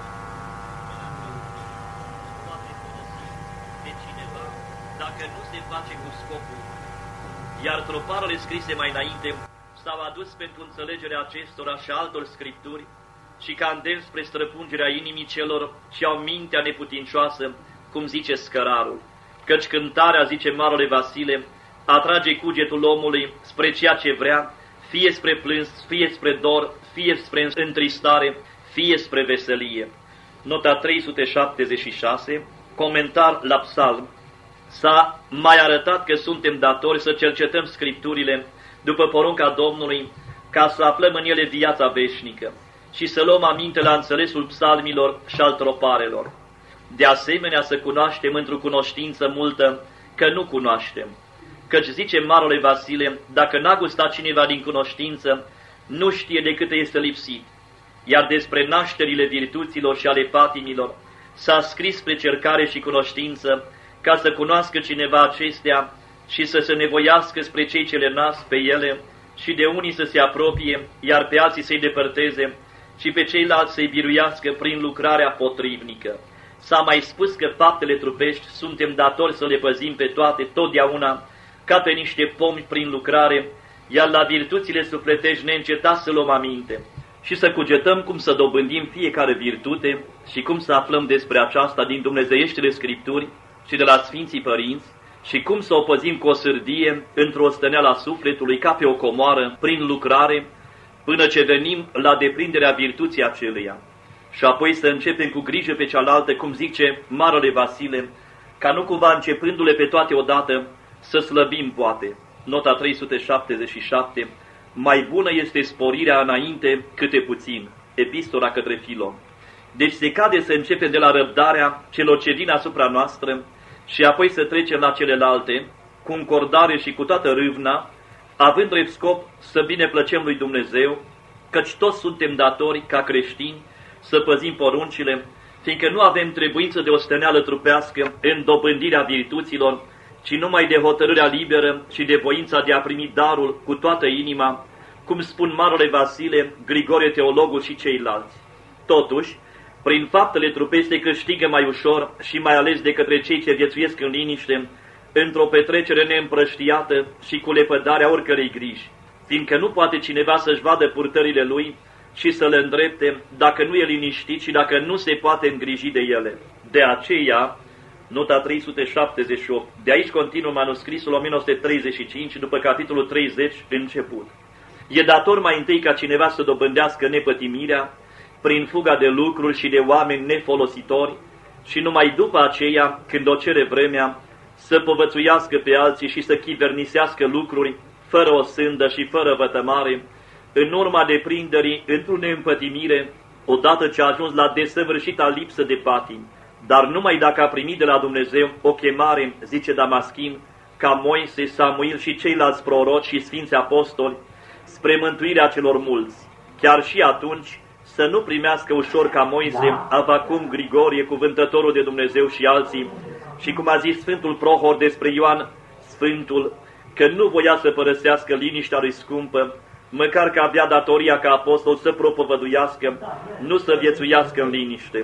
poate folosi de cineva dacă nu se face cu scopul. Iar troparele scrise mai înainte s-au adus pentru înțelegerea acestora și altor scripturi și ca îndemn spre străpungerea inimii celor ce au mintea neputincioasă, cum zice scărarul. Căci cântarea, zice Marele Vasile, atrage cugetul omului spre ceea ce vrea, fie spre plâns, fie spre dor, fie spre întristare, fie spre veselie. Nota trei sute șaptezeci și șase, comentar la psalm. S-a mai arătat că suntem datori să cercetăm Scripturile după porunca Domnului, ca să aflăm în ele viața veșnică și să luăm aminte la înțelesul psalmilor și al troparelor. De asemenea să cunoaștem într-o cunoștință multă că nu cunoaștem. Căci zice Marele Vasile, dacă n-a gustat cineva din cunoștință, nu știe de cât este lipsit. Iar despre nașterile virtuților și ale patimilor s-a scris spre cercare și cunoștință, ca să cunoască cineva acestea și să se nevoiască spre cei ce le nasc pe ele și de unii să se apropie, iar pe alții să-i depărteze și pe ceilalți să-i biruiască prin lucrarea potrivnică. S-a mai spus că faptele trupești suntem datori să le păzim pe toate totdeauna, ca pe niște pomi prin lucrare, iar la virtuțile sufletești neîncetat să luăm aminte, și să cugetăm cum să dobândim fiecare virtute și cum să aflăm despre aceasta din dumnezeieștile Scripturi și de la Sfinții Părinți și cum să o păzim cu o sârdie într-o stăneală a sufletului ca pe o comoară prin lucrare până ce venim la deprinderea virtuții aceleia. Și apoi să începem cu grijă pe cealaltă, cum zice Marele Vasile, ca nu cumva începându-le pe toate odată să slăbim poate. Nota trei sute șaptezeci și șapte. Mai bună este sporirea înainte câte puțin. Epistola către Filon. Deci se cade să începem de la răbdarea celor ce vin asupra noastră și apoi să trecem la celelalte, cu încordare și cu toată râvna, având drept scop să bineplăcem lui Dumnezeu, căci toți suntem datori, ca creștini, să păzim poruncile, fiindcă nu avem trebuință de o stăneală trupească în dobândirea virtuților, ci numai de hotărârea liberă și de voința de a primi darul cu toată inima, cum spun Marele Vasile, Grigore Teologul și ceilalți. Totuși, prin faptele trupești se câștigă mai ușor și mai ales de către cei ce viețuiesc în liniște, într-o petrecere neîmprăștiată și cu lepădarea oricărei griji, fiindcă nu poate cineva să-și vadă purtările lui și să le îndrepte dacă nu e liniștit și dacă nu se poate îngriji de ele. De aceea, nota trei sute șaptezeci și opt, de aici continuă manuscrisul o mie nouă sute treizeci și cinci, după capitolul treizeci început. E dator mai întâi ca cineva să dobândească nepătimirea prin fuga de lucruri și de oameni nefolositori și numai după aceea, când o cere vremea, să povățuiască pe alții și să chivernisească lucruri fără o sândă și fără vătămare, în urma deprinderii într-o neîmpătimire, odată ce a ajuns la desăvârșita lipsă de patim, dar numai dacă a primit de la Dumnezeu o chemare, zice Damaschin, ca Moise, Samuil și ceilalți proroci și sfinți apostoli, spre mântuirea celor mulți. Chiar și atunci să nu primească ușor ca Moise, Avacum, Grigorie, cuvântătorul de Dumnezeu și alții, și cum a zis Sfântul Prohor despre Ioan Sfântul, că nu voia să părăsească liniștea lui scumpă, măcar că avea datoria ca apostol să propovăduiască, nu să viețuiască în liniște.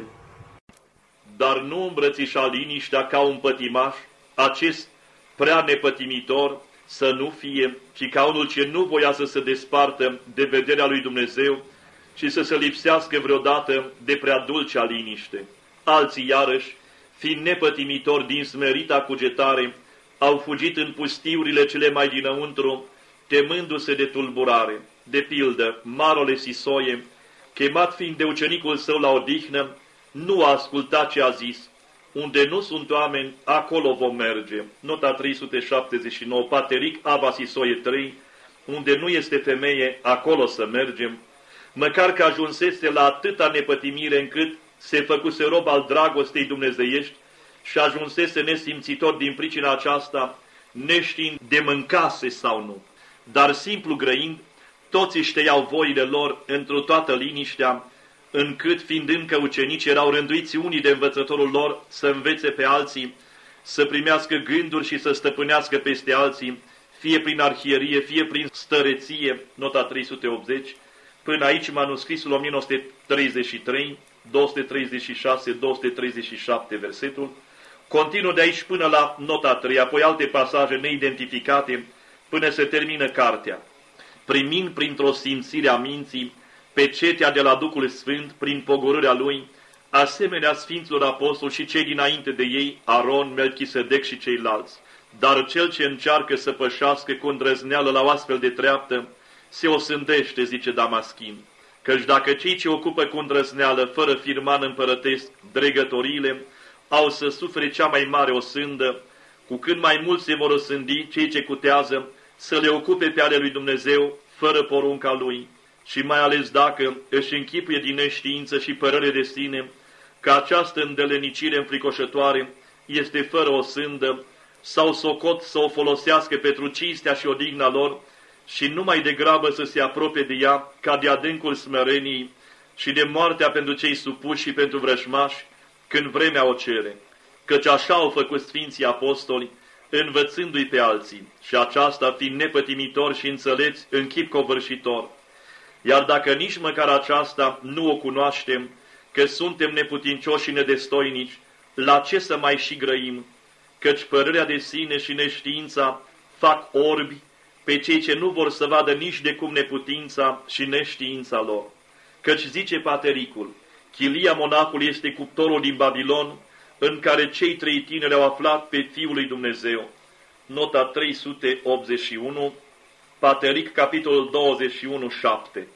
Dar nu îmbrățișa liniștea ca un pătimaș, acest prea nepătimitor să nu fie, ci ca unul ce nu voia să se despartă de vederea lui Dumnezeu și să se lipsească vreodată de prea dulcea liniște. Alții, iarăși, fiind nepătimitori din smerita cugetare, au fugit în pustiurile cele mai dinăuntru, temându-se de tulburare. De pildă, Marele Sisoie, chemat fiind de ucenicul său la odihnă, nu a ascultat ce a zis. Unde nu sunt oameni, acolo vom merge. Nota trei sute șaptezeci și nouă, Pateric Ava Sisoie trei, unde nu este femeie, acolo să mergem. Măcar că ajunsese la atâta nepătimire încât se făcuse rob al dragostei dumnezeiești și ajunsese nesimțitor din pricina aceasta, neștiind de mâncase sau nu. Dar simplu grăind, toți își tăiau voile lor într-o toată liniștea, încât, fiind încă ucenici, erau rânduiți unii de învățătorul lor să învețe pe alții, să primească gânduri și să stăpânească peste alții, fie prin arhierie, fie prin stăreție, nota trei sute optzeci, până aici manuscrisul o mie nouă sute treizeci și trei, două sute treizeci și șase, două sute treizeci și șapte versetul, continuă de aici până la nota trei, apoi alte pasaje neidentificate, până se termină cartea. Primind printr-o simțire a minții, pecetea de la Duhul Sfânt, prin pogorârea lui, asemenea Sfinților Apostoli și cei dinainte de ei, Aron, Melchisedec și ceilalți. Dar cel ce încearcă să pășească cu îndrăzneală la o astfel de treaptă, se osândește, zice Damaschin, căci dacă cei ce ocupă cu îndrăzneală, fără firman împărătesc, dregătorile, au să sufere cea mai mare osândă, cu cât mai mult se vor osândi cei ce cutează să le ocupe pe ale lui Dumnezeu, fără porunca lui, și mai ales dacă își închipuie din neștiință și părere de sine că această îndelenicire înfricoșătoare este fără osândă, sau socot să o folosească pentru cinstea și odihna lor, și numai degrabă să se apropie de ea ca de adâncul smereniei și de moartea pentru cei supuși și pentru vrăjmași, când vremea o cere. Căci așa au făcut Sfinții Apostoli, învățându-i pe alții, și aceasta fiind nepătimitor și înțeleți în chip covârșitor. Iar dacă nici măcar aceasta nu o cunoaștem, că suntem neputincioși și nedestoinici, la ce să mai și grăim? Căci părerea de sine și neștiința fac orbi pe cei ce nu vor să vadă nici de cum neputința și neștiința lor. Căci zice patericul, chilia monacului este cuptorul din Babilon, în care cei trei tineri au aflat pe Fiul lui Dumnezeu. Nota trei sute optzeci și unu, Pateric, capitolul douăzeci și unu, șapte.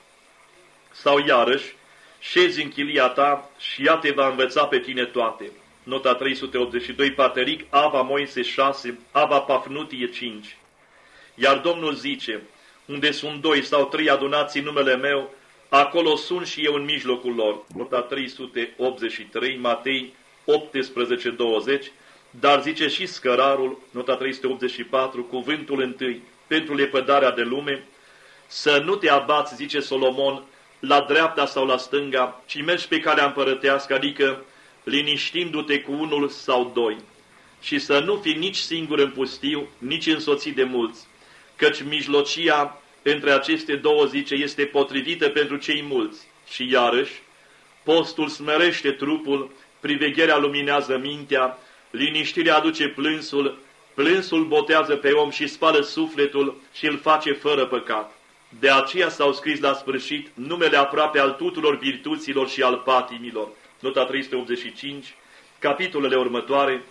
Sau iarăși, șezi în chilia ta și ea te va învăța pe tine toate. Nota trei sute optzeci și doi, Pateric, Ava Moise șase, Ava Pafnutie cinci. Iar Domnul zice, unde sunt doi sau trei adunați în numele meu, acolo sunt și eu în mijlocul lor. Nota trei sute optzeci și trei, Matei optsprezece, douăzeci, dar zice și scărarul, nota trei sute optzeci și patru, cuvântul întâi, pentru lepădarea de lume, să nu te abați, zice Solomon, la dreapta sau la stânga, ci mergi pe calea împărătească, adică liniștindu-te cu unul sau doi, și să nu fii nici singur în pustiu, nici însoțit de mulți, căci mijlocia între aceste două, zice, este potrivită pentru cei mulți. Și iarăși, postul smerește trupul, privegherea luminează mintea, liniștirea aduce plânsul, plânsul botează pe om și spală sufletul și îl face fără păcat. De aceea s-au scris la sfârșit numele aproape al tuturor virtuților și al patimilor. Nota trei sute optzeci și cinci, capitolele următoare,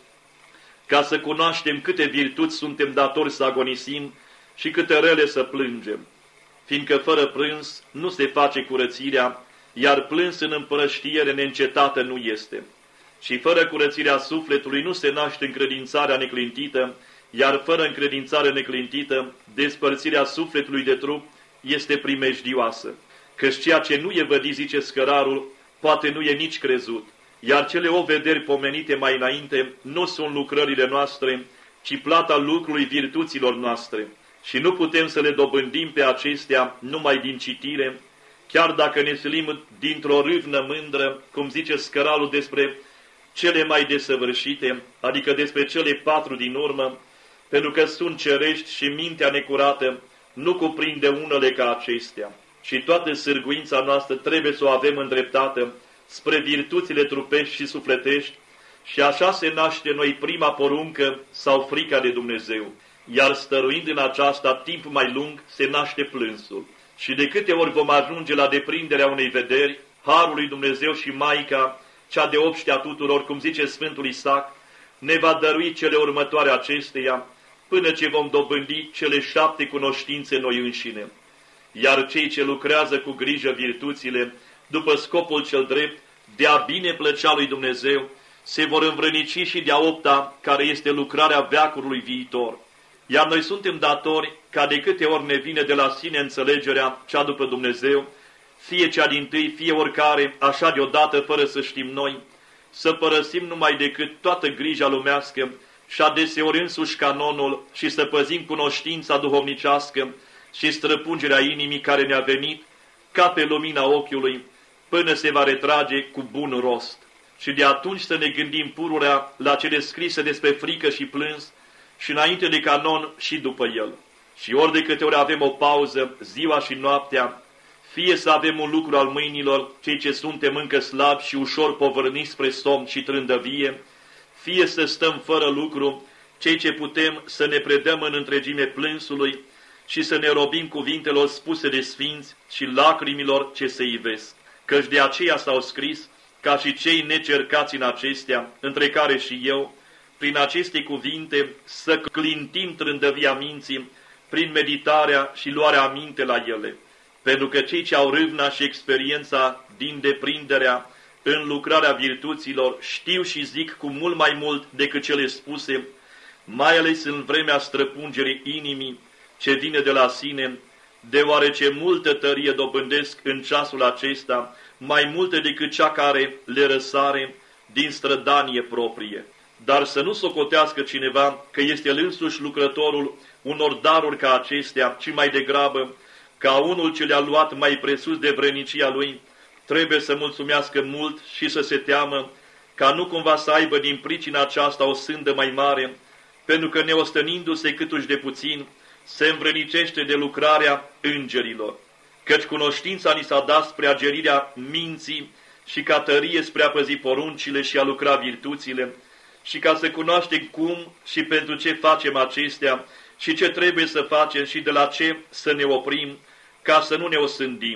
ca să cunoaștem câte virtuți suntem datori să agonisim și câte rele să plângem, fiindcă fără plâns nu se face curățirea, iar plâns în împrăștiere neîncetată nu este. Și fără curățirea sufletului nu se naște încredințarea neclintită, iar fără încredințare neclintită, despărțirea sufletului de trup este primejdioasă. Căci ceea ce nu e vădit, zice scărarul, poate nu e nici crezut, iar cele o vederi pomenite mai înainte nu sunt lucrările noastre, ci plata lucrului virtuților noastre. Și nu putem să le dobândim pe acestea numai din citire, chiar dacă ne silim dintr-o râvnă mândră, cum zice scăralul despre cele mai desăvârșite, adică despre cele patru din urmă, pentru că sunt cerești și mintea necurată nu cuprinde unele ca acestea. Și toată sârguința noastră trebuie să o avem îndreptată spre virtuțile trupești și sufletești, și așa se naște noi prima poruncă sau frica de Dumnezeu. Iar stăruind în aceasta timp mai lung, se naște plânsul. Și de câte ori vom ajunge la deprinderea unei vederi, Harul lui Dumnezeu și Maica, cea de obștea tuturor, cum zice Sfântul Isaac, ne va dărui cele următoare acesteia, până ce vom dobândi cele șapte cunoștințe noi înșine. Iar cei ce lucrează cu grijă virtuțile, după scopul cel drept, de-a bine plăcea lui Dumnezeu, se vor învrănici și de-a opta, care este lucrarea veacului viitor. Iar noi suntem datori ca de câte ori ne vine de la sine înțelegerea cea după Dumnezeu, fie cea dintâi, fie oricare, așa deodată, fără să știm noi, să părăsim numai decât toată grija lumească și adeseori însuși canonul și să păzim cunoștința duhovnicească și străpungerea inimii care ne-a venit ca pe lumina ochiului, până se va retrage cu bun rost. Și de atunci să ne gândim pururea la cele scrise despre frică și plâns, și înainte de canon și după el. Și ori de câte ori avem o pauză, ziua și noaptea, fie să avem un lucru al mâinilor, cei ce suntem încă slabi și ușor povărniți spre somn și trândăvie, fie să stăm fără lucru, cei ce putem să ne predăm în întregime plânsului și să ne robim cuvintelor spuse de sfinți și lacrimilor ce se ivesc. Căci de aceea s-au scris, ca și cei necercați în acestea, între care și eu, prin aceste cuvinte să clintim trândăvia minții, prin meditarea și luarea aminte la ele. Pentru că cei ce au râvna și experiența din deprinderea în lucrarea virtuților știu și zic cu mult mai mult decât cele spuse, mai ales în vremea străpungerii inimii ce vine de la sine, deoarece multă tărie dobândesc în ceasul acesta, mai multă decât cea care le răsare din strădanie proprie. Dar să nu socotească cineva că este el însuși lucrătorul unor daruri ca acestea, ci mai degrabă, ca unul ce le-a luat mai presus de vrenicia lui, trebuie să mulțumească mult și să se teamă, ca nu cumva să aibă din pricina aceasta o sândă mai mare, pentru că neostănindu-se câtuși de puțin, se învrănicește de lucrarea îngerilor. Căci cunoștința ni s-a dat spre agerirea minții și ca tărie spre a păzi poruncile și a lucra virtuțile, și ca să cunoaștem cum și pentru ce facem acestea și ce trebuie să facem și de la ce să ne oprim, ca să nu ne osândim.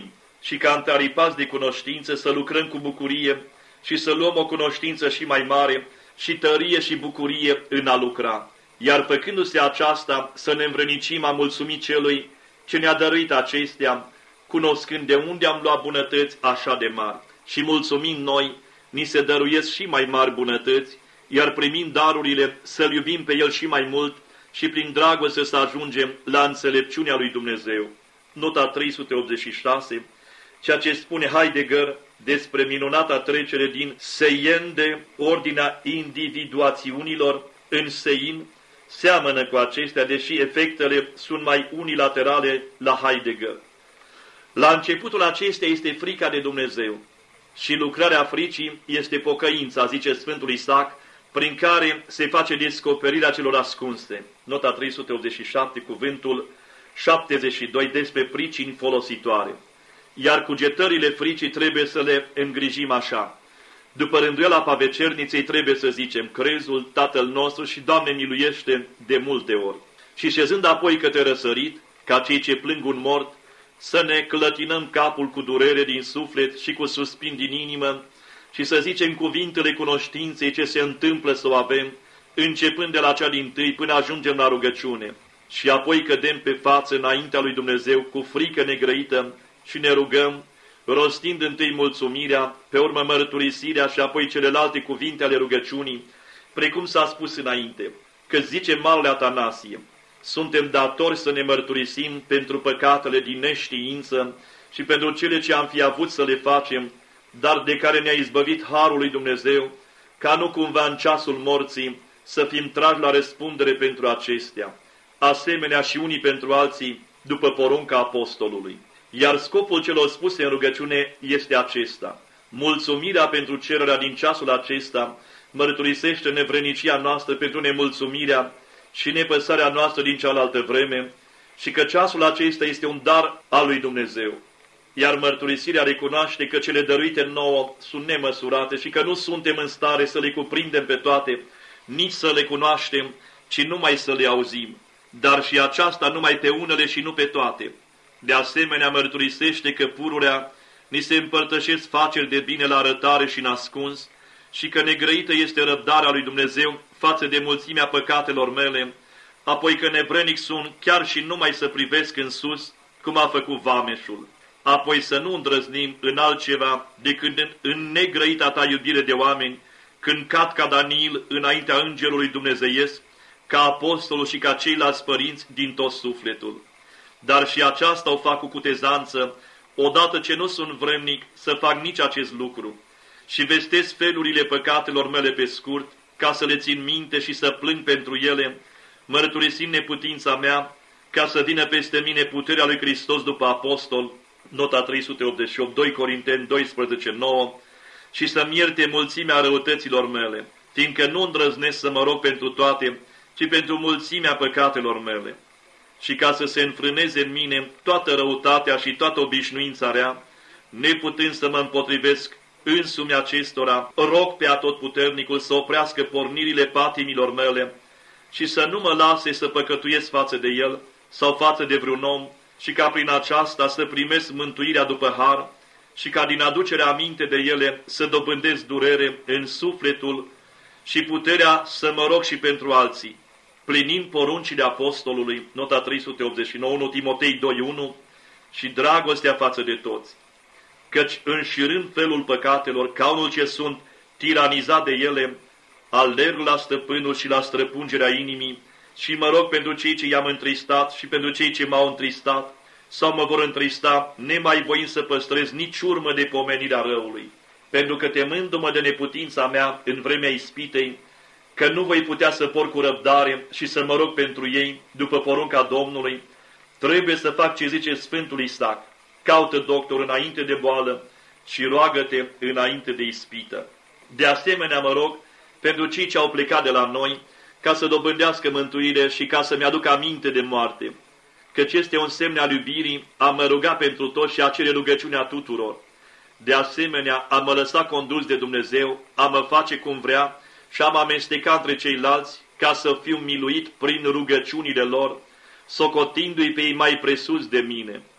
și ca întaripați de cunoștință să lucrăm cu bucurie și să luăm o cunoștință și mai mare și tărie și bucurie în a lucra. Iar făcându-se aceasta să ne învrănicim a mulțumi celui ce ne-a dăruit acestea, cunoscând de unde am luat bunătăți așa de mari. Și mulțumim noi, ni se dăruiesc și mai mari bunătăți, iar primind darurile să-L iubim pe El și mai mult și prin dragoste să ajungem la înțelepciunea lui Dumnezeu. Nota trei sute optzeci și șase, ceea ce spune Heidegger despre minunata trecere din seien de ordinea individuațiunilor în sein, seamănă cu acestea, deși efectele sunt mai unilaterale la Heidegger. La începutul acestea este frica de Dumnezeu și lucrarea fricii este pocăința, zice Sfântul Isaac, prin care se face descoperirea celor ascunse. Nota trei sute optzeci și șapte, cuvântul șaptezeci și doi despre pricini folositoare. Iar cugetările fricii trebuie să le îngrijim așa. După rânduiala pavecerniței trebuie să zicem crezul, Tatăl nostru și Doamne miluiește de multe ori. Și șezând apoi către răsărit, ca cei ce plâng un mort, să ne clătinăm capul cu durere din suflet și cu suspin din inimă și să zicem cuvintele cunoștinței ce se întâmplă să o avem, începând de la cea dintâi până ajungem la rugăciune. Și apoi cădem pe față înaintea lui Dumnezeu cu frică negrăită și ne rugăm, rostind întâi mulțumirea, pe urmă mărturisirea și apoi celelalte cuvinte ale rugăciunii, precum s-a spus înainte, că zice Marele Atanasie, suntem datori să ne mărturisim pentru păcatele din neștiință și pentru cele ce am fi avut să le facem, dar de care ne-a izbăvit harul lui Dumnezeu, ca nu cumva în ceasul morții să fim trași la răspundere pentru acestea, asemenea și unii pentru alții, după porunca apostolului. Iar scopul celor spuse în rugăciune este acesta. Mulțumirea pentru cererea din ceasul acesta mărturisește nevrenicia noastră pentru nemulțumirea și nepăsarea noastră din cealaltă vreme și că ceasul acesta este un dar al lui Dumnezeu. Iar mărturisirea recunoaște că cele dăruite nouă sunt nemăsurate și că nu suntem în stare să le cuprindem pe toate, nici să le cunoaștem, ci numai să le auzim. Dar și aceasta numai pe unele și nu pe toate. De asemenea, mărturisește că pururea ni se împărtășesc faceri de bine la arătare și în ascuns și că negrăită este răbdarea lui Dumnezeu față de mulțimea păcatelor mele, apoi că nevrenic sunt chiar și numai să privesc în sus, cum a făcut vameșul. Apoi să nu îndrăznim în altceva decât în, în negrăita ta iubire de oameni, când cad ca Daniil înaintea îngerului dumnezeiesc, ca apostolul și ca ceilalți părinți din tot sufletul. Dar și aceasta o fac cu cutezanță, odată ce nu sunt vremnic să fac nici acest lucru. Și vestesc felurile păcatelor mele pe scurt, ca să le țin minte și să plâng pentru ele, mărturisind neputința mea, ca să vină peste mine puterea lui Hristos după apostol, nota trei sute optzeci și opt, doi Corinteni doisprezece nouă, și să-mi ierte mulțimea răutăților mele, fiindcă nu îndrăznesc să mă rog pentru toate, ci pentru mulțimea păcatelor mele. Și ca să se înfrâneze în mine toată răutatea și toată obișnuința rea, neputând să mă împotrivesc însumi acestora, rog pe Atotputernicul să oprească pornirile patimilor mele și să nu mă lase să păcătuiesc față de el sau față de vreun om și ca prin aceasta să primesc mântuirea după har și ca din aducerea aminte de ele să dobândesc durere în sufletul și puterea să mă rog și pentru alții, plinind poruncile apostolului, nota trei sute optzeci și nouă, unu Timotei doi unu, și dragostea față de toți. Căci înșirând felul păcatelor, ca unul ce sunt tiranizat de ele, alerg la stăpânul și la străpungerea inimii și mă rog pentru cei ce i-am întristat și pentru cei ce m-au întristat sau mă vor întrista, nemai voind să păstrez nici urmă de pomenirea răului. Pentru că temându-mă de neputința mea în vremea ispitei, că nu voi putea să por cu răbdare și să mă rog pentru ei, după porunca Domnului, trebuie să fac ce zice Sfântul Isaac: caută doctor înainte de boală și roagă-te înainte de ispită. De asemenea mă rog pentru cei ce au plecat de la noi, ca să dobândească mântuire și ca să-mi aduc aminte de moarte, căci este un semn al iubirii a mă ruga pentru toți și a cere rugăciunea tuturor. De asemenea, a mă lăsa condus de Dumnezeu, a mă face cum vrea și a mă amesteca între ceilalți, ca să fiu miluit prin rugăciunile lor, socotindu-i pe ei mai presus de mine.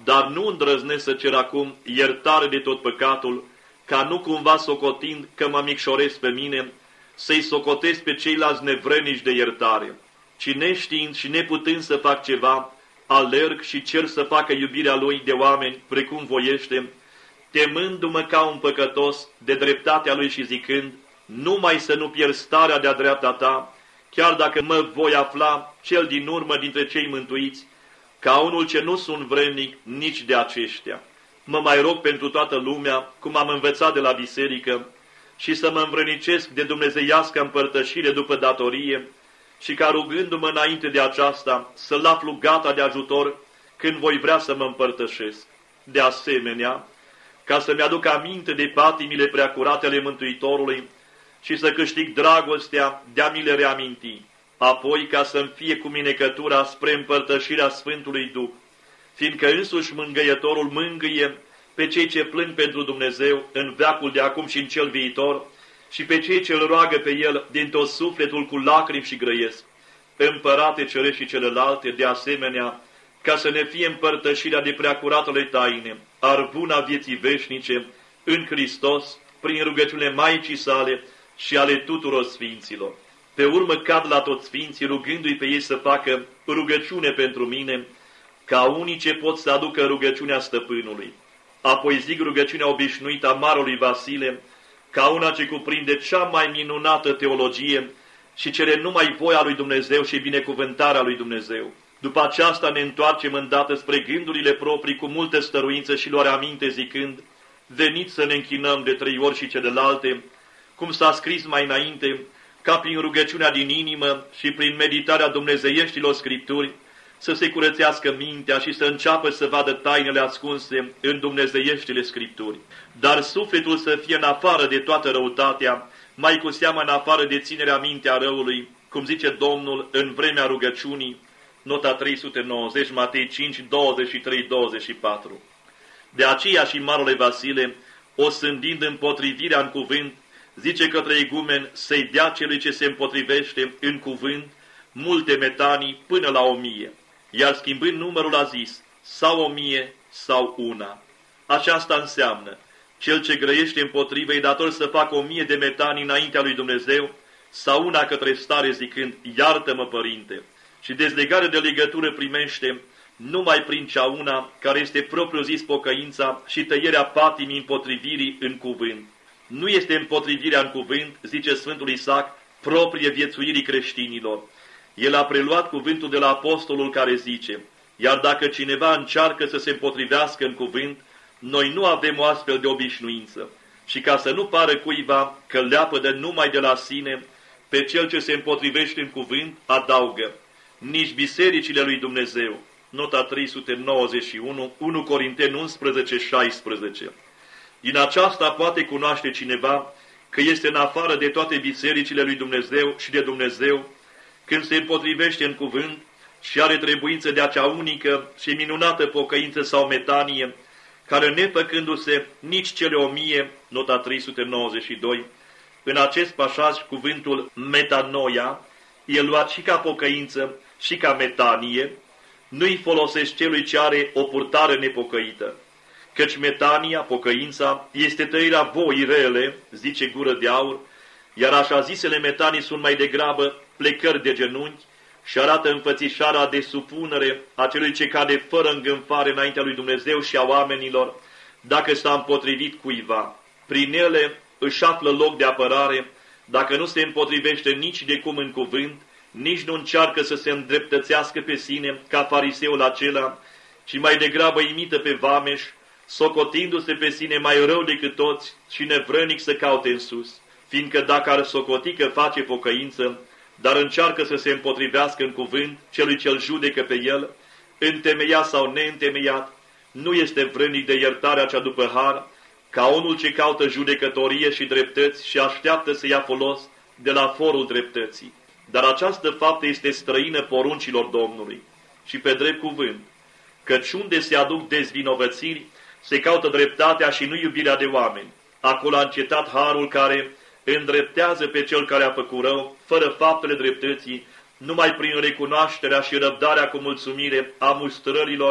dar nu îndrăznesc să cer acum iertare de tot păcatul, ca nu cumva socotind că mă micșoresc pe mine, să-i socotesc pe ceilalți nevrenici de iertare, ci neștiind și neputând să fac ceva, alerg și cer să facă iubirea lui de oameni precum voiește, temându-mă ca un păcătos de dreptatea lui și zicând, numai să nu pierd starea de-a dreapta ta, chiar dacă mă voi afla cel din urmă dintre cei mântuiți, ca unul ce nu sunt vrednic nici de aceștia. Mă mai rog pentru toată lumea, cum am învățat de la biserică, și să mă învrednicesc de dumnezeiască împărtășire după datorie, și ca rugându-mă înainte de aceasta să-l aflu gata de ajutor când voi vrea să mă împărtășesc. De asemenea, ca să-mi aduc aminte de patimile preacurate ale Mântuitorului și să câștig dragostea de a mi le reaminti, apoi ca să-mi fie cu minecătura spre împărtășirea Sfântului Duh, fiindcă însuși Mângâietorul mângâie pe cei ce plâng pentru Dumnezeu în veacul de acum și în cel viitor și pe cei ce îl roagă pe El din tot sufletul cu lacrimi și grăiesc. Împărate cerești și celelalte, de asemenea, ca să ne fie împărtășirea de preacuratele taine, arbuna vieții veșnice, în Hristos, prin rugăciunile Maicii sale și ale tuturor sfinților. Pe urmă cad la toți sfinții, rugându-i pe ei să facă rugăciune pentru mine, ca unii ce pot să aducă rugăciunea stăpânului. Apoi zic rugăciunea obișnuită a Marului Vasile, ca una ce cuprinde cea mai minunată teologie și cere numai voia lui Dumnezeu și binecuvântarea lui Dumnezeu. După aceasta ne întoarcem îndată spre gândurile proprii cu multă stăruință și luare aminte zicând, veniți să ne închinăm de trei ori și celelalte, cum s-a scris mai înainte, ca prin rugăciunea din inimă și prin meditarea dumnezeieștilor Scripturi, să se curățească mintea și să înceapă să vadă tainele ascunse în dumnezeieștile Scripturi. Dar sufletul să fie în afară de toată răutatea, mai cu seamă în afară de ținerea mintea răului, cum zice Domnul în vremea rugăciunii, nota trei sute nouăzeci, Matei cinci, douăzeci și trei douăzeci și patru. De aceea și Marele Vasile, osândind împotrivirea în cuvânt, zice către igumen să-i dea celui ce se împotrivește în cuvânt multe metanii până la o mie, iar schimbând numărul a zis, sau o mie sau una. Aceasta înseamnă, cel ce grăiește împotrivă e dator să facă o mie de metanii înaintea lui Dumnezeu, sau una către stare zicând, iartă-mă, Părinte, și dezlegare de legătură primește numai prin cea una care este propriu zis pocăința și tăierea patimii împotrivirii în cuvânt. Nu este împotrivirea în cuvânt, zice Sfântul Isaac, proprie viețuirii creștinilor. El a preluat cuvântul de la apostolul care zice, iar dacă cineva încearcă să se împotrivească în cuvânt, noi nu avem o astfel de obișnuință. Și ca să nu pară cuiva că leapădă numai de la sine, pe cel ce se împotrivește în cuvânt adaugă, nici bisericile lui Dumnezeu. Nota trei sute nouăzeci și unu, unu Corinteni unsprezece șaisprezece. Din aceasta poate cunoaște cineva că este în afară de toate bisericile lui Dumnezeu și de Dumnezeu, când se împotrivește în cuvânt și are trebuință de acea unică și minunată pocăință sau metanie, care nepăcându-se nici cele o mie, nota trei sute nouăzeci și doi, în acest pasaj cuvântul metanoia e luat și ca pocăință și ca metanie, nu-i folosesc celui ce are o purtare nepocăită. Căci metania, pocăința, este tăierea voii rele, zice Gură de Aur, iar așa zisele metanii sunt mai degrabă plecări de genunchi și arată înfățișarea de supunere a celui ce cade fără îngânfare înaintea lui Dumnezeu și a oamenilor, dacă s-a împotrivit cuiva. Prin ele își află loc de apărare, dacă nu se împotrivește nici de cum în cuvânt, nici nu încearcă să se îndreptățească pe sine ca fariseul acela, ci mai degrabă imită pe vameș, socotindu-se pe sine mai rău decât toți și nevrănic să caute în sus, fiindcă dacă ar socoti că face pocăință, dar încearcă să se împotrivească în cuvânt celui ce-l judecă pe el, întemeiat sau neîntemeiat, nu este vrănic de iertarea cea după har, ca unul ce caută judecătorie și dreptăți și așteaptă să ia folos de la forul dreptății. Dar această faptă este străină poruncilor Domnului și pe drept cuvânt, căci unde se aduc dezvinovățiri, se caută dreptatea și nu iubirea de oameni. Acolo a încetat harul care îndreptează pe cel care a făcut rău, fără faptele dreptății, numai prin recunoașterea și răbdarea cu mulțumire a mustrărilor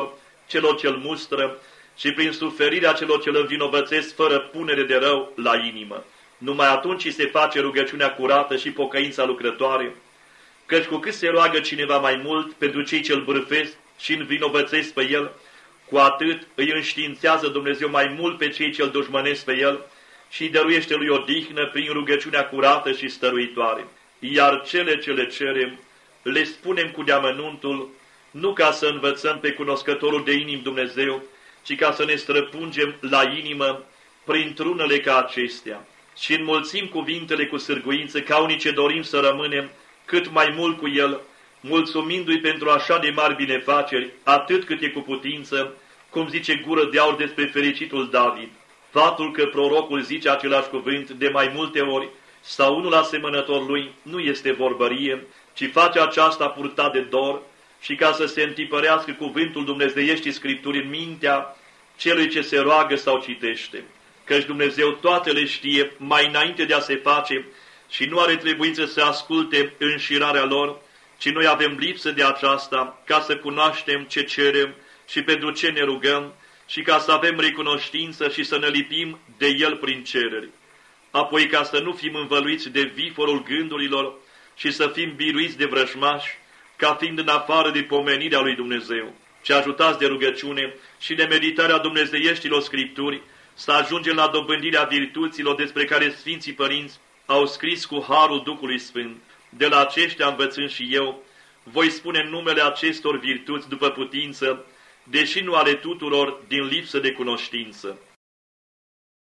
celor ce-l mustră și prin suferirea celor ce-l învinovățesc fără punere de rău la inimă. Numai atunci se face rugăciunea curată și pocăința lucrătoare, căci cu cât se roagă cineva mai mult pentru cei ce-l bârfesc și învinovățesc pe el, cu atât îi înștiințează Dumnezeu mai mult pe cei ce-l dușmănesc pe el și îi dăruiește lui odihnă prin rugăciunea curată și stăruitoare. Iar cele ce le cerem, le spunem cu deamănuntul, nu ca să învățăm pe cunoscătorul de inim Dumnezeu, ci ca să ne străpungem la inimă printr-unele ca acestea. Și înmulțim cuvintele cu sârguință, ca unii ce dorim să rămânem cât mai mult cu El, mulțumindu-i pentru așa de mari binefaceri, atât cât e cu putință, cum zice gură de aur despre fericitul David. Faptul că prorocul zice același cuvânt de mai multe ori, sau unul asemănător lui, nu este vorbărie, ci face aceasta purtat de dor și ca să se întipărească cuvântul dumnezeieștii Scripturii în mintea celui ce se roagă sau citește. Căci Dumnezeu toate le știe mai înainte de a se face și nu are trebuință să asculte înșirarea lor, ci noi avem lipsă de aceasta ca să cunoaștem ce cerem și pentru ce ne rugăm și ca să avem recunoștință și să ne lipim de El prin cereri. Apoi ca să nu fim învăluiți de viforul gândurilor și să fim biruiți de vrăjmași, ca fiind în afară de pomenirea lui Dumnezeu, ci ajutați de rugăciune și de meditarea dumnezeieștilor Scripturi, să ajungem la dobândirea virtuților despre care Sfinții Părinți au scris cu harul Duhului Sfânt. De la aceștia învățând și eu, voi spune numele acestor virtuți după putință, deși nu ale tuturor din lipsă de cunoștință.